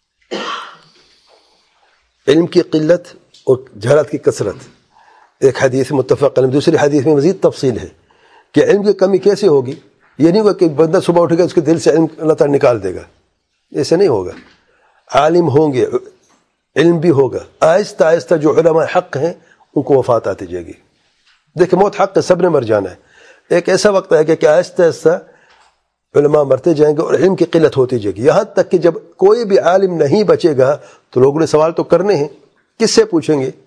علم کی قلت اور جہالت کی کثرت ایک حدیث متفق علیہ، دوسری حدیث میں مزید تفصیل ہے کہ علم کی کمی کیسے ہوگی۔ یہ نہیں ہوگا کہ بندہ صبح اٹھے گا اس کے دل سے علم اللہ تعالیٰ نکال دے گا، ایسے نہیں ہوگا۔ عالم ہوں گے، علم بھی ہوگا، آہستہ آہستہ جو علماء حق ہیں ان کو وفات آتی جائے گی۔ دیکھیں موت حق ہے، سب نے مر جانا ہے، ایک ایسا وقت آئے گا کہ آہستہ آہستہ علماء مرتے جائیں گے اور علم کی قلت ہوتی جائے گی، یہاں تک کہ جب کوئی بھی عالم نہیں بچے گا تو لوگوں نے سوال تو کرنے ہیں، کس سے پوچھیں گے؟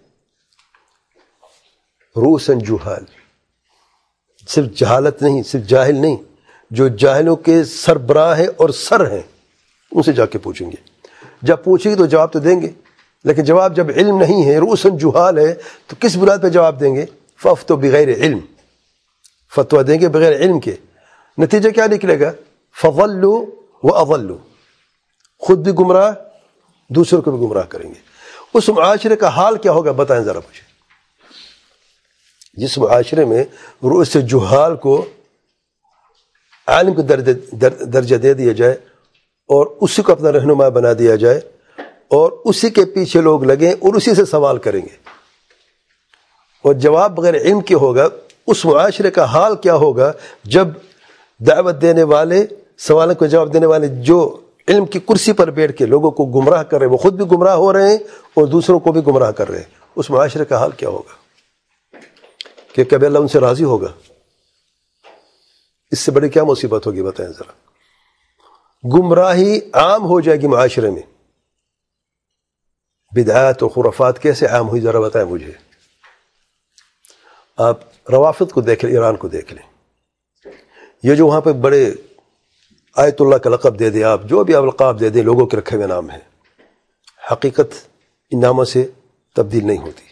رؤوساً جہال، صرف جہالت نہیں، صرف جاہل نہیں، جو جاہلوں کے سربراہ ہیں اور سر ہیں ان سے جا کے پوچھیں گے۔ جب پوچھیں گے تو جواب تو دیں گے، لیکن جواب جب علم نہیں ہے، رؤوساً جہال ہے، تو کس بنیاد پہ جواب دیں گے؟ فافتوا بغیر علم، فتویٰ دیں گے بغیر علم کے، نتیجہ کیا نکلے گا؟ فضلوا واضلوا، خود بھی گمراہ، دوسروں کو بھی گمراہ کریں گے۔ اس معاشرے کا حال کیا ہوگا بتائیں ذرا مجھے، جس معاشرے میں رؤوس جہال کو عالم کو درجہ دے دیا جائے اور اسی کو اپنا رہنما بنا دیا جائے اور اسی کے پیچھے لوگ لگیں اور اسی سے سوال کریں گے، اور جواب بغیر علم کے ہوگا، اس معاشرے کا حال کیا ہوگا جب دعوت دینے والے، سوالوں کو جواب دینے والے جو علم کی کرسی پر بیٹھ کے لوگوں کو گمراہ کر رہے ہیں، وہ خود بھی گمراہ ہو رہے ہیں اور دوسروں کو بھی گمراہ کر رہے ہیں، اس معاشرے کا حال کیا ہوگا؟ کہ کبھی اللہ ان سے راضی ہوگا؟ اس سے بڑی کیا مصیبت ہوگی بتائیں ذرا۔ گمراہی عام ہو جائے گی معاشرے میں، بدعات و خرافات کیسے عام ہوئی ذرا بتائیں مجھے۔ آپ روافض کو دیکھ لیں، ایران کو دیکھ لیں، یہ جو وہاں پہ بڑے آیت اللہ کا لقب دے دیں، آپ جو بھی آپ القاب دے دیں، لوگوں کے رکھے ہوئے نام ہیں، حقیقت ان ناموں سے تبدیل نہیں ہوتی.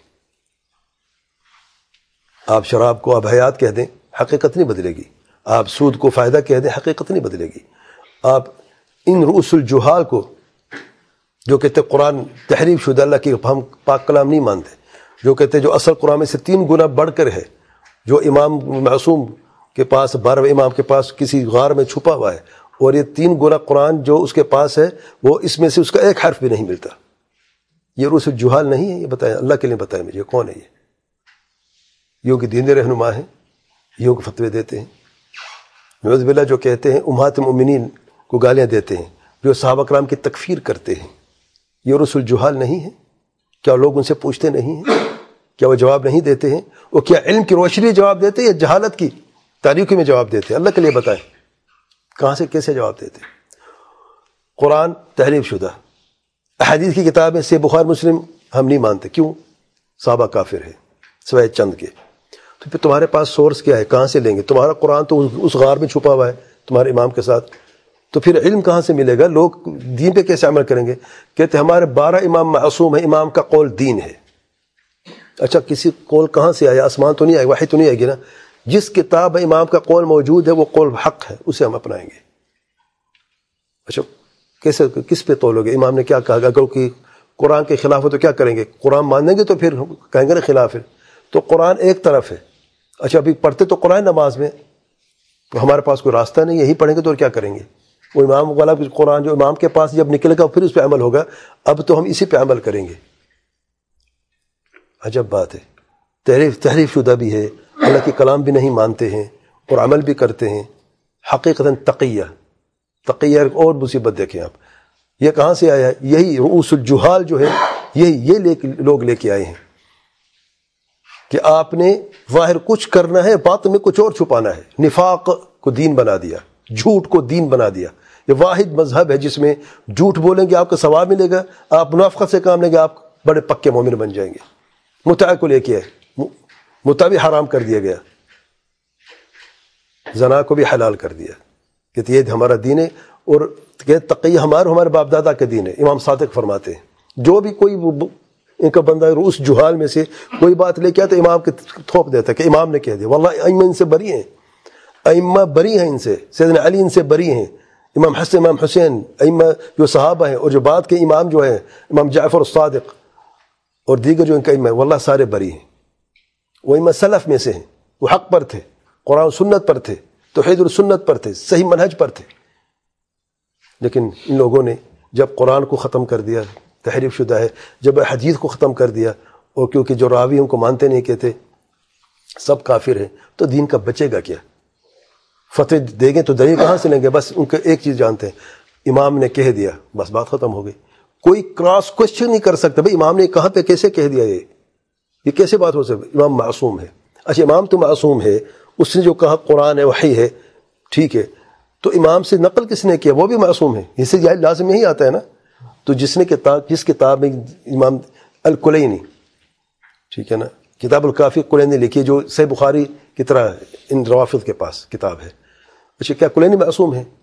آپ شراب کو آپ حیات کہہ دیں، حقیقت نہیں بدلے گی. آپ سود کو فائدہ کہہ دیں، حقیقت نہیں بدلے گی. آپ ان رؤوس الجہال کو جو کہتے قرآن تحریف شدہ، اللہ کی ہم پاک کلام نہیں مانتے، جو کہتے جو اصل قرآن میں سے تین گنا بڑھ کر ہے، جو امام معصوم کے پاس، بارہویں امام کے پاس کسی غار میں چھپا ہوا ہے، اور یہ تین گنا قرآن جو اس کے پاس ہے وہ اس میں سے اس کا ایک حرف بھی نہیں ملتا. یہ رؤوس الجہال نہیں ہے؟ یہ بتائیں، اللہ کے لیے بتائیں مجھے کون ہے یہ؟ یوں کہ دین رہنما ہیں، یوں کہ فتوے دیتے ہیں، نعوذ باللہ جو کہتے ہیں امہات المؤمنین کو گالیاں دیتے ہیں، جو صحابہ کرام کی تکفیر کرتے ہیں. یہ رؤوس الجہال نہیں ہے؟ کیا لوگ ان سے پوچھتے نہیں ہیں؟ کیا وہ جواب نہیں دیتے ہیں؟ وہ کیا علم کی روشنی جواب دیتے ہیں یا جہالت کی تاریکی میں جواب دیتے ہیں؟ اللہ کے لیے بتائیں کہاں سے کیسے جواب دیتے ہیں؟ قرآن تحریف شدہ، احادیث کی کتابیں سے بخاری مسلم ہم نہیں مانتے. کیوں؟ صحابہ کافر ہے سوائے چند کے. تو پھر تمہارے پاس سورس کیا ہے؟ کہاں سے لیں گے؟ تمہارا قرآن تو اس غار میں چھپا ہوا ہے تمہارے امام کے ساتھ، تو پھر علم کہاں سے ملے گا؟ لوگ دین پہ کیسے عمل کریں گے؟ کہتے ہمارے بارہ امام معصوم ہیں، امام کا قول دین ہے. اچھا کسی قول کہاں سے آیا؟ آسمان تو نہیں آئے، وحی تو نہیں آئے گی نا. جس کتاب میں امام کا قول موجود ہے وہ قول حق ہے، اسے ہم اپنائیں گے. اچھا کیسے، کس پہ تولو گے؟ امام نے کیا کہا؟ اگر کوئی قرآن کے خلاف ہے تو کیا کریں گے؟ قرآن مانیں گے تو پھر کہیں گے نا خلاف ہے. تو قرآن ایک طرف ہے. اچھا ابھی پڑھتے تو قرآن نماز میں، تو ہمارے پاس کوئی راستہ نہیں، یہی پڑھیں گے تو اور کیا کریں گے؟ وہ امام والا قرآن جو امام کے پاس جب نکلے گا پھر اس پہ عمل ہوگا. اب تو ہم اسی پہ عمل کریں گے. عجب بات ہے، تحریف تحریف شدہ بھی ہے، اللہ کے کلام بھی نہیں مانتے ہیں اور عمل بھی کرتے ہیں. حقیقتاً تقیہ تقیہ اور مصیبت دیکھیں آپ. یہ کہاں سے آیا ہے؟ یہی رؤوس الجہال جو ہے، یہی یہ لے لوگ لے کے آئے ہیں کہ آپ نے ظاہر کچھ کرنا ہے، باطن میں کچھ اور چھپانا ہے. نفاق کو دین بنا دیا، جھوٹ کو دین بنا دیا. یہ واحد مذہب ہے جس میں جھوٹ بولیں گے آپ کو ثواب ملے گا، آپ منافقت سے کام لیں گے آپ بڑے پکے مومن بن جائیں گے. متع کو لے کے متع بھی حرام کر دیا گیا، زنا کو بھی حلال کر دیا کہ یہ ہمارا دین ہے. اور کہ تقی ہمارے ہمارے باپ دادا کے دین ہے. امام صادق فرماتے ہیں جو بھی کوئی ان کا بندہ اس جہال میں سے کوئی بات لے کے آتا امام کے تھوپ دیتا کہ امام نے کہہ دیا. واللہ ائمہ ان سے بری ہیں، ائمہ بری ہیں ان سے. سیدنا علی ان سے بری ہیں، امام حسن، امام حسین، ائمہ جو صحابہ ہیں، اور جو بعد کے امام جو ہیں امام جعفر الصادق اور دیگر جو ان کا ائمہ ہیں، واللہ سارے بری ہیں. وہ ائمہ سلف میں سے ہیں، وہ حق پر تھے، قرآن و سنت پر تھے، توحید اور سنت پر تھے، صحیح منہج پر تھے. لیکن ان لوگوں نے جب قرآن کو ختم کر دیا، تحریف شدہ ہے، جب حدیث کو ختم کر دیا، اور کیونکہ جو راوی ان کو مانتے نہیں کہتے سب کافر ہیں، تو دین کا بچے گا کیا؟ فتوی دیں گے تو دلیل کہاں سے لیں گے؟ بس ان کو ایک چیز جانتے ہیں، امام نے کہہ دیا، بس بات ختم ہو گئی. کوئی کراس کوشچن نہیں کر سکتا بھئی امام نے کہاں پہ کیسے کہہ دیا، یہ یہ کیسے بات ہو سکتی؟ امام معصوم ہے. اچھا امام تو معصوم ہے، اس نے جو کہا قرآن ہے، وحی ہے، ٹھیک ہے، تو امام سے نقل کس نے کیا؟ وہ بھی معصوم ہے. اس سے لازم یہی آتا ہے نا. تو جس نے کتاب جس کتاب میں امام الکلینی، ٹھیک ہے نا، کتاب الکافی کلینی لکھی جو صحیح بخاری کی طرح ان روافض کے پاس کتاب ہے. اچھا کیا کلینی معصوم ہے؟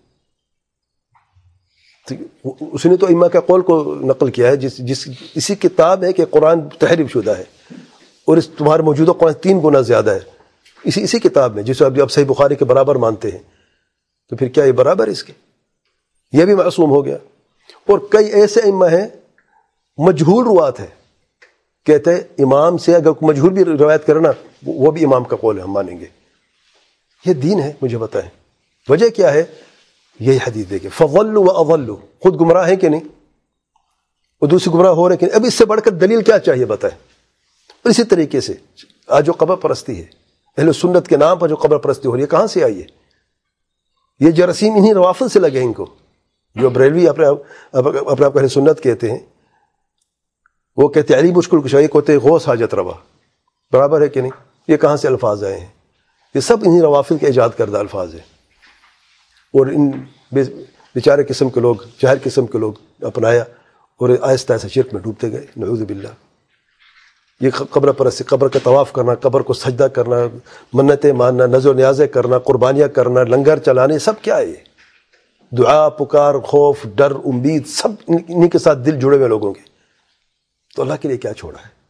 اس نے تو ائمہ کا قول کو نقل کیا ہے، جس جس اسی کتاب ہے کہ قرآن تحریف شدہ ہے اور اس تمہارے موجودہ قرآن تین گنا زیادہ ہے، اسی اسی کتاب میں جسے اب صحیح بخاری کے برابر مانتے ہیں. تو پھر کیا یہ برابر ہے اس کے؟ یہ بھی معصوم ہو گیا. اور کئی ایسے ائمہ ہیں مجہول روات ہے، کہتے ہیں امام سے اگر مجہول بھی روایت کرنا وہ بھی امام کا قول ہے، ہم مانیں گے. یہ دین ہے؟ مجھے بتائیں وجہ کیا ہے؟ یہی حدیث دیکھیں، فضلوا واضلوا، خود گمراہ ہیں کہ نہیں اور دوسرے گمراہ ہو رہے ہیں کہ نہیں. اب اس سے بڑھ کر دلیل کیا چاہیے بتائیں. اور اسی طریقے سے آج جو قبر پرستی ہے، اہل سنت کے نام پر جو قبر پرستی ہو رہی ہے، کہاں سے آئی ہے؟ یہ جراثیم انہی روافض سے لگے ان کو. جو بریلوی اپنے اپنے آپ کو اہل سنت کہتے ہیں، وہ کہتے ہیں علی مشکل کشا، یہ کہتے ہیں غوث حاجت روا. برابر ہے کہ نہیں؟ یہ کہاں سے الفاظ آئے ہیں؟ یہ سب انہی روافض کے ایجاد کردہ الفاظ ہیں. اور ان بیچارے قسم کے لوگ، جاہل قسم کے لوگ اپنایا اور آہستہ آہستہ شرک میں ڈوبتے گئے. نعوذ باللہ. یہ قبر پرستی، قبر کا طواف کرنا، قبر کو سجدہ کرنا، منتیں ماننا، نذر و نیازیں کرنا، قربانیاں کرنا، لنگر چلانے، سب کیا ہے یہ؟ دعا، پکار، خوف، ڈر، امید، سب انہیں کے ساتھ دل جڑے ہوئے لوگوں کے. تو اللہ کے لیے کیا چھوڑا ہے؟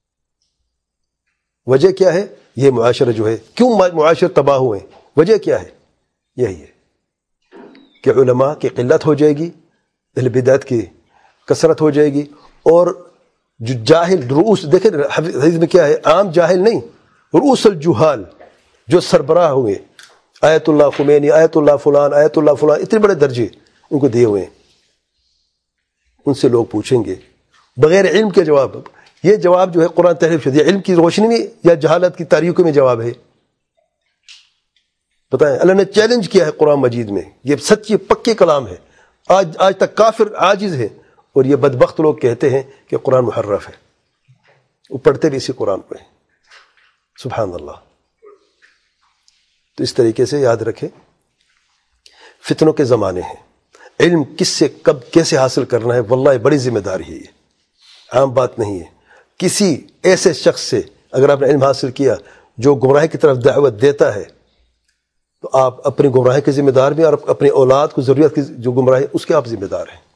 وجہ کیا ہے؟ یہ معاشرہ جو ہے، کیوں معاشرے تباہ ہوئے؟ وجہ کیا ہے؟ یہی ہے کہ علماء کی قلت ہو جائے گی، اہل بدعت کی کثرت ہو جائے گی، اور جو جاہل رؤوس، دیکھیں حدیث میں کیا ہے، عام جاہل نہیں، رؤوس الجہال، جو سربراہ ہوئے، آیت اللہ خمینی، آیت اللہ فلان، آیت اللہ فلان، اتنے بڑے درجے ان کو دیے ہوئے ہیں. ان سے لوگ پوچھیں گے بغیر علم کے جواب. یہ جواب جو ہے قرآن تحریف شدہ، علم کی روشنی میں یا جہالت کی تاریکی میں جواب ہے؟ بتائیں. اللہ نے چیلنج کیا ہے قرآن مجید میں، یہ سچی پکے کلام ہے. آج آج تک کافر عاجز ہے، اور یہ بدبخت لوگ کہتے ہیں کہ قرآن محرف ہے. وہ پڑھتے بھی اسی قرآن پہ ہیں. سبحان اللہ. تو اس طریقے سے یاد رکھیں، فتنوں کے زمانے ہیں. علم کس سے کب کیسے حاصل کرنا ہے، واللہ بڑی ذمہ داری ہے. یہ عام بات نہیں ہے. کسی ایسے شخص سے اگر آپ نے علم حاصل کیا جو گمراہی کی طرف دعوت دیتا ہے، تو آپ اپنی گمراہی کے ذمہ دار بھی، اور اپنی اولاد کو ضرورت کی جو گمراہی اس کے آپ ذمہ دار ہیں.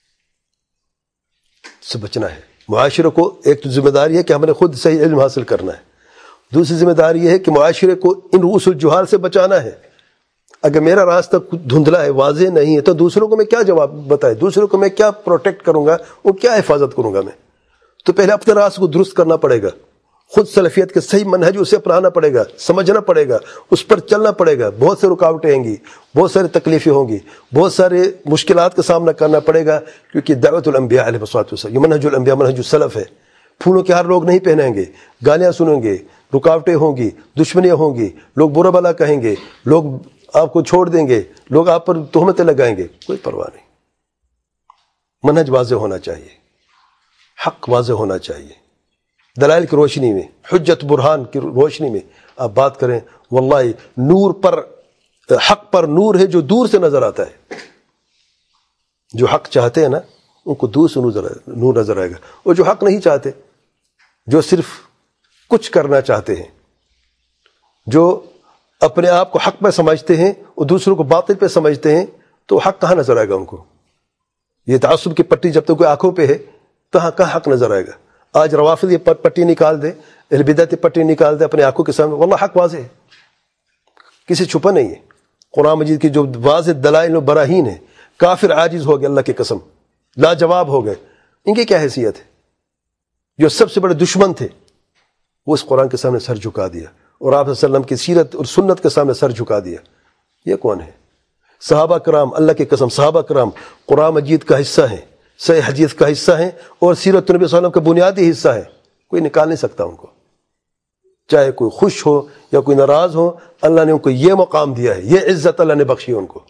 سے بچنا ہے. معاشرے کو ایک تو ذمہ داری ہے کہ ہم نے خود صحیح علم حاصل کرنا ہے. دوسری ذمہ داری یہ ہے کہ معاشرے کو ان رؤوس الجہال سے بچانا ہے. اگر میرا راستہ دھندلا ہے، واضح نہیں ہے، تو دوسروں کو میں کیا جواب بتائے، دوسروں کو میں کیا پروٹیکٹ کروں گا، وہ کیا حفاظت کروں گا میں؟ تو پہلے اپنے راستے کو درست کرنا پڑے گا. خود سلفیت کے صحیح منہج اسے اپنانا پڑے گا، سمجھنا پڑے گا، اس پر چلنا پڑے گا. بہت سے رکاوٹیں ہوں گی، بہت ساری تکلیفیں ہوں گی، بہت سارے مشکلات کا سامنا کرنا پڑے گا، کیونکہ دعوت الانبیاء علیہ الصلوۃ والسلام، یہ منہج الانبیاء، منہج السلف ہے. پھولوں کے ہار لوگ نہیں پہنیں گے، گالیاں سنیں گے، رکاوٹیں ہوں گی، دشمنیاں ہوں گی، لوگ برا بھلا کہیں گے، لوگ آپ کو چھوڑ دیں گے، لوگ آپ پر تہمتیں لگائیں گے. کوئی پرواہ نہیں. منہج واضح ہونا چاہیے، حق واضح ہونا چاہیے. دلائل کی روشنی میں، حجت برہان کی روشنی میں آپ بات کریں. واللہ نور پر، حق پر نور ہے جو دور سے نظر آتا ہے. جو حق چاہتے ہیں نا، ان کو دور سے نور نظر آئے گا. اور جو حق نہیں چاہتے، جو صرف کچھ کرنا چاہتے ہیں، جو اپنے آپ کو حق پہ سمجھتے ہیں اور دوسروں کو باطل پہ سمجھتے ہیں، تو حق کہاں نظر آئے گا ان کو؟ یہ تعصب کی پٹی جب تک کوئی آنکھوں پہ ہے، کہاں کہاں حق نظر آئے گا؟ آج روافض یہ پٹی نکال دے، اہل بدعت یہ پٹی نکال دے اپنے آنکھوں کے سامنے، واللہ حق واضح ہے، کسی چھپا نہیں ہے. قرآن مجید کی جو واضح دلائل و براہین ہیں، کافر عاجز ہو گئے، اللہ کی قسم لاجواب ہو گئے. ان کی کیا حیثیت ہے؟ جو سب سے بڑے دشمن تھے، وہ اس قرآن کے سامنے سر جھکا دیا، اور آپ صلی اللہ علیہ وسلم کی سیرت اور سنت کے سامنے سر جھکا دیا. یہ کون ہے؟ صحابہ کرام، اللہ کی قسم صحابہ کرام قرآن مجید کا حصہ ہیں، صحیح حدیث کا حصہ ہیں، اور سیرت نبی صلی اللہ علیہ وسلم کا بنیادی حصہ ہے. کوئی نکال نہیں سکتا ان کو، چاہے کوئی خوش ہو یا کوئی ناراض ہو. اللہ نے ان کو یہ مقام دیا ہے، یہ عزت اللہ نے بخشی ہے ان کو.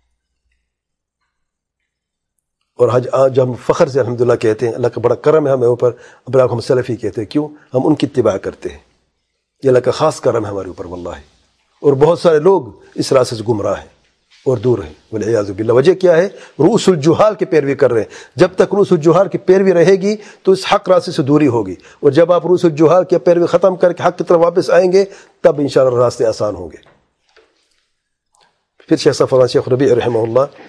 اور آج آج ہم فخر سے الحمدللہ کہتے ہیں، اللہ کا بڑا کرم ہے ہمیں اوپر، اپنے آپ ہم سلفی کہتے ہیں. کیوں؟ ہم ان کی اتباع کرتے ہیں. یہ اللہ کا خاص کرم ہے ہمارے اوپر واللہ. اور بہت سارے لوگ اس راستے سے گمراہ ہیں اور دور ہیں والعیاذ باللہ. وجہ کیا ہے؟ رؤوس الجہال کی پیروی کر رہے ہیں. جب تک رؤوس الجہال کی پیروی رہے گی تو اس حق راستے سے دوری ہوگی، اور جب آپ رؤوس الجہال کی پیروی ختم کر کے حق کی طرف واپس آئیں گے، تب انشاءاللہ راستے آسان ہوں گے. پھر شیخ صفوان شیخ ربیع رحمہ اللہ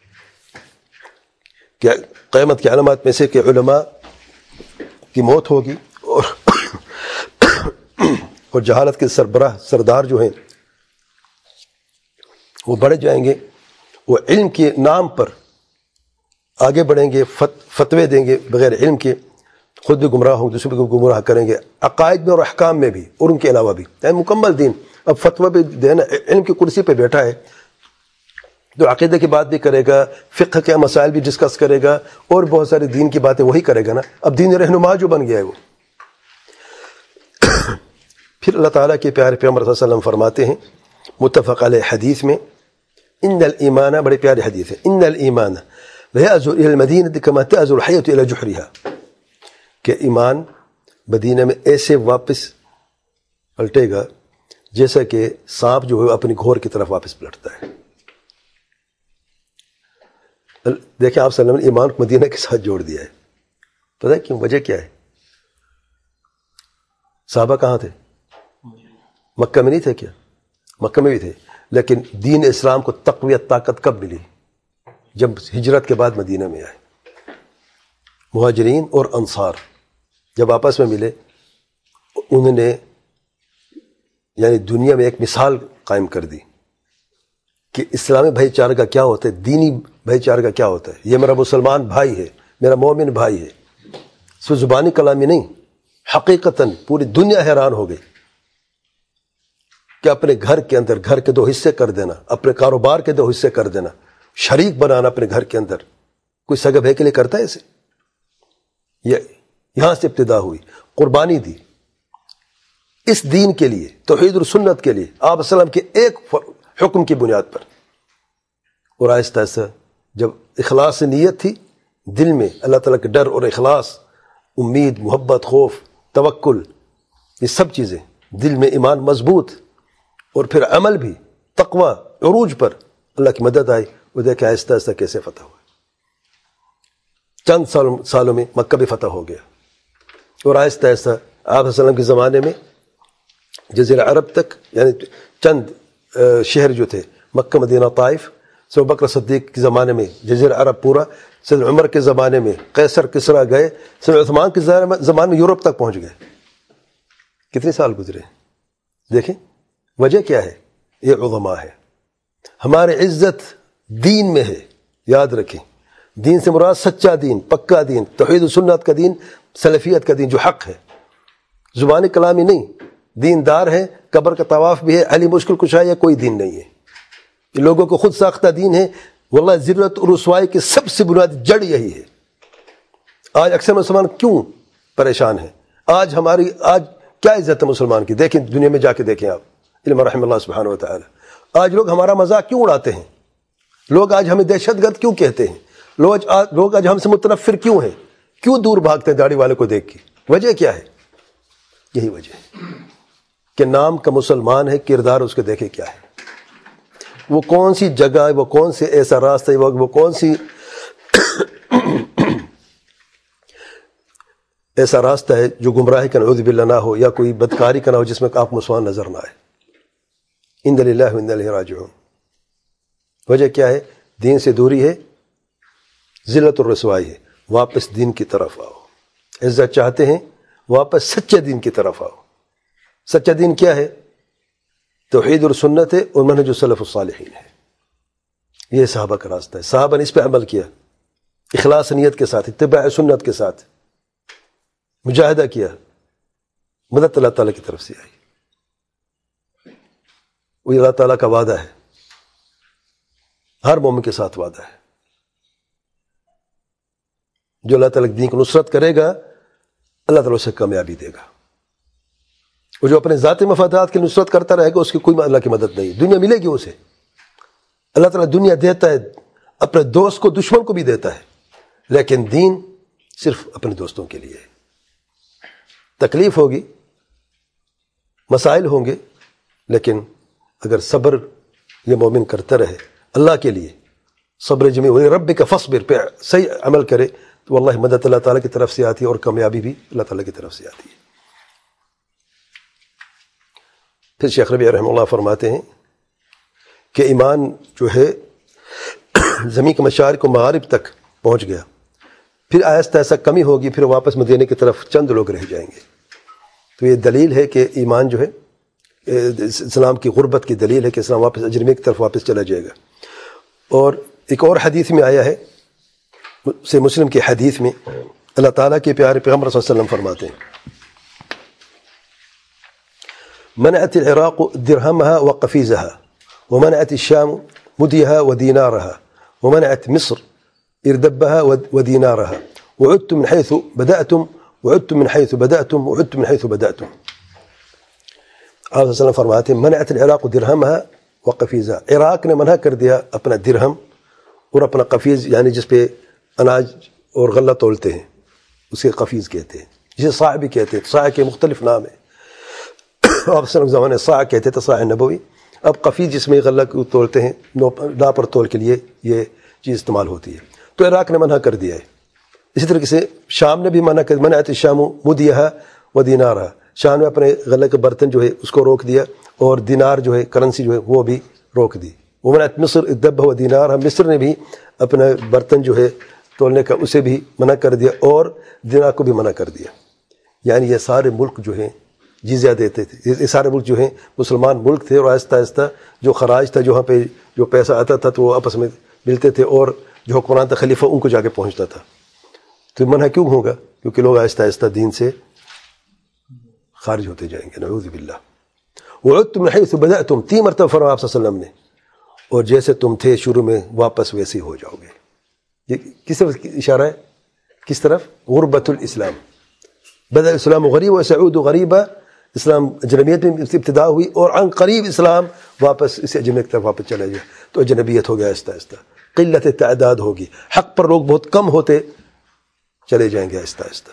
کہ قیامت کی علامات میں سے کہ علماء کی موت ہوگی، اور اور جہالت کے سربراہ سردار جو ہیں وہ بڑھ جائیں گے. وہ علم کے نام پر آگے بڑھیں گے، فتوے دیں گے بغیر علم کے، خود بھی گمراہ ہوں گے، دوسرے کو گمراہ کریں گے، عقائد میں اور احکام میں بھی، اور ان کے علاوہ بھی. یعنی مکمل دین. اب فتویٰ بھی دینا، علم کی کرسی پہ بیٹھا ہے تو عقیدہ کی بات بھی کرے گا، فقہ کے مسائل بھی ڈسکس کرے گا، اور بہت ساری دین کی باتیں وہی کرے گا نا. اب دین رہنما جو بن گیا ہے وہ. پھر اللہ تعالیٰ کے پیارے پیغمبر صلی اللہ علیہ وسلم فرماتے ہیں متفق علیہ حدیث میں، ان الایمان، بڑے پیارے حدیث ہے، ان الایمان لیأذر الی المدینہ کما تأذر الحیۃ الی جحرها، کہ ایمان مدینہ میں ایسے واپس پلٹے گا جیسا کہ سانپ جو ہے اپنی گھور کی طرف واپس پلٹتا ہے. دیکھیں آپ صلی اللہ علیہ وسلم نے ایمان کو مدینہ کے ساتھ جوڑ دیا ہے. پتہ ہے کیوں؟ وجہ کیا ہے؟ صحابہ کہاں تھے؟ مکہ میں نہیں تھے کیا؟ مکہ میں بھی تھے، لیکن دین اسلام کو تقویت طاقت کب ملی؟ جب ہجرت کے بعد مدینہ میں آئے۔ مہاجرین اور انصار جب آپس میں ملے، انہوں نے یعنی دنیا میں ایک مثال قائم کر دی کہ اسلامی بھائی چارہ کا کیا ہوتا ہے، دینی بھائی چارہ کا کیا ہوتا ہے۔ یہ میرا مسلمان بھائی ہے، میرا مومن بھائی ہے، صرف زبانی کلامی نہیں، حقیقتاً پوری دنیا حیران ہو گئی کہ اپنے گھر کے اندر گھر کے دو حصے کر دینا، اپنے کاروبار کے دو حصے کر دینا، شریک بنانا اپنے گھر کے اندر، کوئی سگا بھائی کے لیے کرتا ہے اسے؟ یہ یہاں سے ابتدا ہوئی، قربانی دی اس دین کے لیے، توحید اور سنت کے لیے، آپ وسلم کے ایک حکم کی بنیاد پر۔ اور آہستہ آہستہ جب اخلاص نیت تھی دل میں، اللہ تعالیٰ کے ڈر اور اخلاص، امید، محبت، خوف، توکل، یہ سب چیزیں دل میں، ایمان مضبوط، اور پھر عمل بھی، تقوی عروج پر، اللہ کی مدد آئی، وہ دیکھے آہستہ آہستہ کیسے فتح ہوا۔ چند سالوں سالوں میں مکہ بھی فتح ہو گیا، اور آہستہ آہستہ آپ وسلم کے زمانے میں جزیرہ عرب تک، یعنی چند شہر جو تھے، مکہ، مدینہ، طائف، سید بکر صدیق کے زمانے میں جزیرہ عرب پورا، سید عمر کے زمانے میں قیصر کسریٰ گئے، سید عثمان کے زمانے میں یورپ تک پہنچ گئے۔ کتنے سال گزرے؟ دیکھیں وجہ کیا ہے؟ یہ عظماء ہے۔ ہماری عزت دین میں ہے، یاد رکھیں، دین سے مراد سچا دین، پکا دین، توحید و سنت کا دین، سلفیت کا دین جو حق ہے، زبانی کلامی نہیں۔ دیندار ہے، قبر کا طواف بھی ہے، علی مشکل کشا ہے، کوئی دین نہیں ہے، یہ لوگوں کو خود ساختہ دین ہے۔ واللہ ذلت اور رسوائی کی سب سے بنیادی جڑ یہی ہے۔ آج اکثر مسلمان کیوں پریشان ہیں؟ آج ہماری آج کیا عزت ہے مسلمان کی؟ دیکھیں دنیا میں جا کے دیکھیں آپ، علم رحم اللہ سبحانہ وتعالی، آج لوگ ہمارا مذاق کیوں اڑاتے ہیں؟ لوگ آج ہمیں دہشت گرد کیوں کہتے ہیں؟ لوگ آج لوگ آج ہم سے متنفر کیوں ہیں؟ کیوں دور بھاگتے ہیں داڑھی والے کو دیکھ کے؟ وجہ کیا ہے؟ یہی وجہ ہے کہ نام کا مسلمان ہے، کردار اس کے دیکھے کیا ہے، وہ کون سی جگہ ہے، وہ کون سے ایسا راستہ ہے، وہ کون سی ایسا راستہ ہے جو گمراہی کا نعوذ باللہ نہ ہو، یا کوئی بدکاری کا نہ ہو جس میں آپ مسلمان نظر نہ آئے۔ انا للہ و انا الیہ راجعون۔ وجہ کیا ہے؟ دین سے دوری ہے، ذلت اور رسوائی ہے۔ واپس دین کی طرف آؤ، عزت چاہتے ہیں واپس سچے دین کی طرف آؤ۔ سچا دین کیا ہے؟ توحید اور سنت ہے، اور منہج السلف الصالحین ہے۔ یہ صحابہ کا راستہ ہے، صحابہ نے اس پہ عمل کیا، اخلاص نیت کے ساتھ، اتباع سنت کے ساتھ مجاہدہ کیا، مدد اللہ تعالیٰ کی طرف سے آئی۔ وہ اللہ تعالیٰ کا وعدہ ہے، ہر مومن کے ساتھ وعدہ ہے، جو اللہ تعالیٰ کے دین کو نصرت کرے گا اللہ تعالیٰ اسے کامیابی دے گا، اور جو اپنے ذاتی مفادات کی نصرت کرتا رہے گا اس کی کوئی اللہ کی مدد نہیں۔ دنیا ملے گی اسے، اللہ تعالیٰ دنیا دیتا ہے، اپنے دوست کو دشمن کو بھی دیتا ہے، لیکن دین صرف اپنے دوستوں کے لیے ہے۔ تکلیف ہوگی، مسائل ہوں گے، لیکن اگر صبر یہ مومن کرتا رہے اللہ کے لیے، صبر جمیع ربک فاصبر پہ صحیح عمل کرے، تو واللہ مدد اللہ تعالیٰ کی طرف سے آتی ہے، اور کامیابی بھی اللہ تعالیٰ کی طرف سے آتی ہے۔ پھر شیخ ربیع رحمہ اللہ فرماتے ہیں کہ ایمان جو ہے زمین کے مشارق و مغارب تک پہنچ گیا، پھر آہستہ آہستہ کمی ہوگی، پھر واپس مدینے کی طرف چند لوگ رہ جائیں گے۔ تو یہ دلیل ہے کہ ایمان جو ہے اسلام کی غربت کی دلیل ہے کہ اسلام واپس اجرمی کی طرف واپس چلا جائے گا۔ اور ایک اور حدیث میں آیا ہے، سے مسلم کی حدیث میں اللہ تعالیٰ کے پیارے پیغمبر صلی اللہ علیہ وسلم فرماتے ہیں، منعت العراق درهمها وقفيزها ومنعت الشام مديها ودينارها ومنعت مصر إردبها ودينارها وعدتم من حيث بدأتم وعدتم من حيث بدأتم وعدتم من حيث بدأتم۔ آپ صلی اللہ علیہ وسلم فرماتے ہیں منعت العراق درهمها وقفيزها، عراق نے منع کر دیا اپنا درہم اور اپنا قفیز، یعنی جس پہ اناج اور غلہ تولتے ہیں اسے قفیز کہتے ہیں، جسے صاع بھی کہتے ہیں، صاع کے مختلف نام ہیں۔ آپ صلی اللہ علیہ وسلم صاع کہتے تھے، صاع نبوی، اب قفیز جس میں غلہ کو تولتے ہیں، نا پر تول کے لیے یہ چیز استعمال ہوتی ہے، تو عراق نے منع کر دیا ہے۔ اسی طریقے سے شام نے بھی منع کر، منعت الشام مدیہا ودینارہا، شام میں اپنے غلے کے برتن جو ہے اس کو روک دیا, اور دینار جو ہے کرنسی جو ہے وہ بھی روک دی. ومنعت مصر الذهب والدینار, ہم مصر نے بھی اپنا برتن جو ہے تولنے کا اسے بھی منع کر دیا, اور دینار کو بھی منع کر دیا. یعنی یہ سارے ملک جو ہیں جزیہ دیتے تھے, یہ سارے ملک جو ہیں مسلمان ملک تھے, اور آہستہ آہستہ جو خراج تھا, جو وہاں پہ جو پیسہ آتا تھا تو وہ آپس میں ملتے تھے, اور جو حکمران تھا خلیفہ ان کو جا کے پہنچتا تھا. تو منع کیوں ہوگا؟ کیونکہ لوگ آہستہ آہستہ دین سے خارج ہوتے جائیں گے. نعوذ باللہ. وعدتم من حیث بدأتم, تین مرتبہ فرمایا آپ صلی اللہ علیہ وسلم نے, اور جیسے تم تھے شروع میں واپس ویسے ہی ہو جاؤ گے. یہ کس طرف اشارہ ہے؟ کس طرف؟ غربت الاسلام. بدأ الاسلام غریب و سعود غریبا, اسلام اجنبیت میں ابتدا ہوئی, اور عن قریب اسلام واپس اس اجنبیت کی طرف واپس چلا گیا. تو اجنبیت ہو گیا آہستہ آہستہ, قلت تعداد ہوگی, حق پر لوگ بہت کم ہوتے چلے جائیں گے آہستہ آہستہ.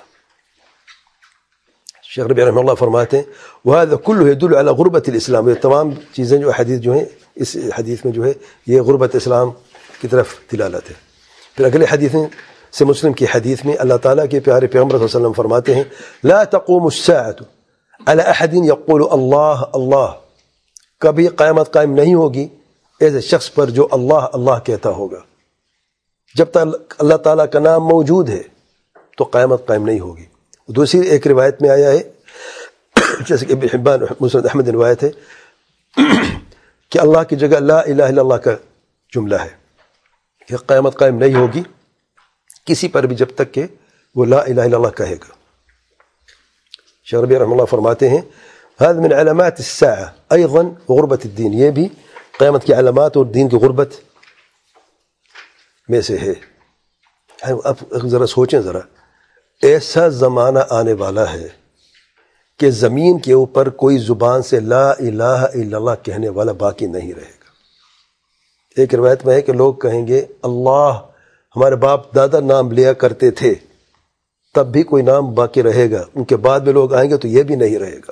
شیخ ربیع رحمہ اللہ فرماتے ہیں وهذا كله يدل على غربت الاسلام. یہ تمام چیزیں جو حدیث جو ہیں اس حدیث میں جو ہے یہ غربت اسلام کی طرف دلالت ہے. پھر اگلے حدیث سے مسلم کی حدیث میں اللہ تعالیٰ کے پیارے پیغمبر صلی اللہ علیہ وسلم فرماتے ہیں لا تقوم الساعة على احد يقول اللہ اللہ, کبھی قیامت قائم نہیں ہوگی ایسے شخص پر جو اللہ اللہ کہتا ہوگا. جب تک اللہ تعالیٰ کا نام موجود ہے تو قیامت قائم نہیں ہوگی. دوسری ایک روایت میں آیا ہے جیسے کہ ابن حبان مسند احمد روایت ہے کہ اللہ کی جگہ لا الہ الا اللہ کا جملہ ہے کہ قیامت قائم نہیں ہوگی کسی پر بھی جب تک کہ وہ لا الہ الا اللہ کہے گا. شیخ ربیع رحمہ اللہ فرماتے ہیں هذا من علامات الساعة ايضا غربت الدین, یہ بھی قیامت کی علامات اور دین کی غربت میں سے ہے. اب ذرا سوچیں ذرا, ایسا زمانہ آنے والا ہے کہ زمین کے اوپر کوئی زبان سے لا الہ الا اللہ کہنے والا باقی نہیں رہے گا. ایک روایت میں ہے کہ لوگ کہیں گے اللہ, ہمارے باپ دادا نام لیا کرتے تھے, تب بھی کوئی نام باقی رہے گا, ان کے بعد میں لوگ آئیں گے تو یہ بھی نہیں رہے گا.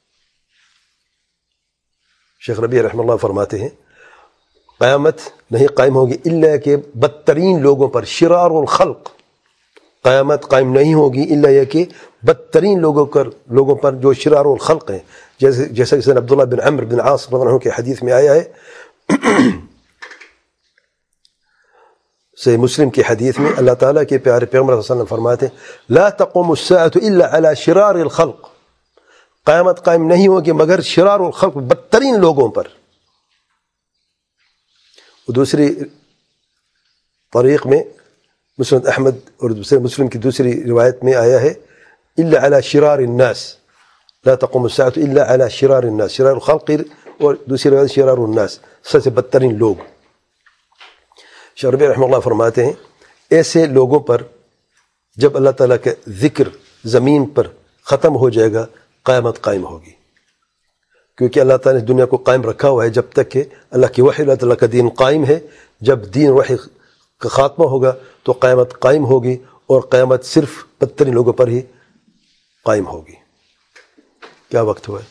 شیخ ربیع رحمہ اللہ فرماتے ہیں قیامت نہیں قائم ہوگی الا کہ بدترین لوگوں پر, شرار الخلق, قیامت قائم نہیں ہوگی الا یہ کہ بدترین لوگوں پر لوگوں پر جو شرار الخلق ہیں, جیسے جیسا کہ عبداللہ بن عمر بن عاص رضی اللہ عنہ کے حدیث میں آیا ہے, صحیح مسلم کی حدیث میں اللہ تعالیٰ کے پیارے پیغمبر صلی اللہ علیہ وسلم فرماتے ہیں لا تقوم الساعة الا على شرار الخلق, قیامت قائم نہیں ہوگی مگر شرار الخلق, بدترین لوگوں پر. دوسری طریق میں مسند احمد اور دوسرے مسلم کی دوسری روایت میں آیا ہے الا على شرار الناس, لا تقوم الساعة الا على شرار الناس, شرار الخلق, اور دوسری روایت شرار الناس, سب سے بدترین لوگ. شیخ ربیع رحمہ اللہ فرماتے ہیں ایسے لوگوں پر جب اللہ تعالیٰ کا ذکر زمین پر ختم ہو جائے گا قیامت قائم ہوگی, کیونکہ اللہ تعالیٰ نے دنیا کو قائم رکھا ہوا ہے جب تک کہ اللہ کی وحی, اللہ تعالیٰ کا دین قائم ہے. جب دین وحی کا خاتمہ ہوگا تو قیامت قائم ہوگی, اور قیامت صرف بدترین لوگوں پر ہی قائم ہوگی. کیا وقت ہوا ہے؟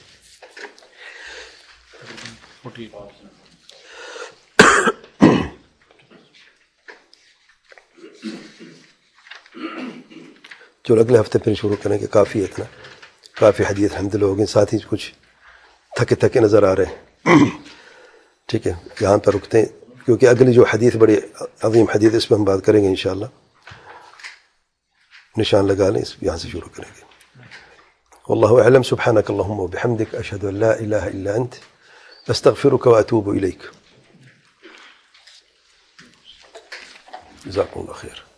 جو اگلے ہفتے پھر شروع کریں گے. کافی ہے اتنا, کافی حدیث الحمدللہ ہو گئی, ساتھ ہی کچھ تھکے تھکے نظر آ رہے ہیں. ٹھیک ہے, یہاں پر رکتے ہیں کیونکہ اگلی جو حدیث بڑی عظیم حدیث, اس پہ ہم بات کریں گے انشاءاللہ. نشان لگا لیں, اس یہاں سے شروع کریں گے. واللہ اعلم. سبحانک اللہم و بحمدک, اشہد ان لا الہ الا انت, استغفرک و اتوب الیک. جزاکم اللہ خیر.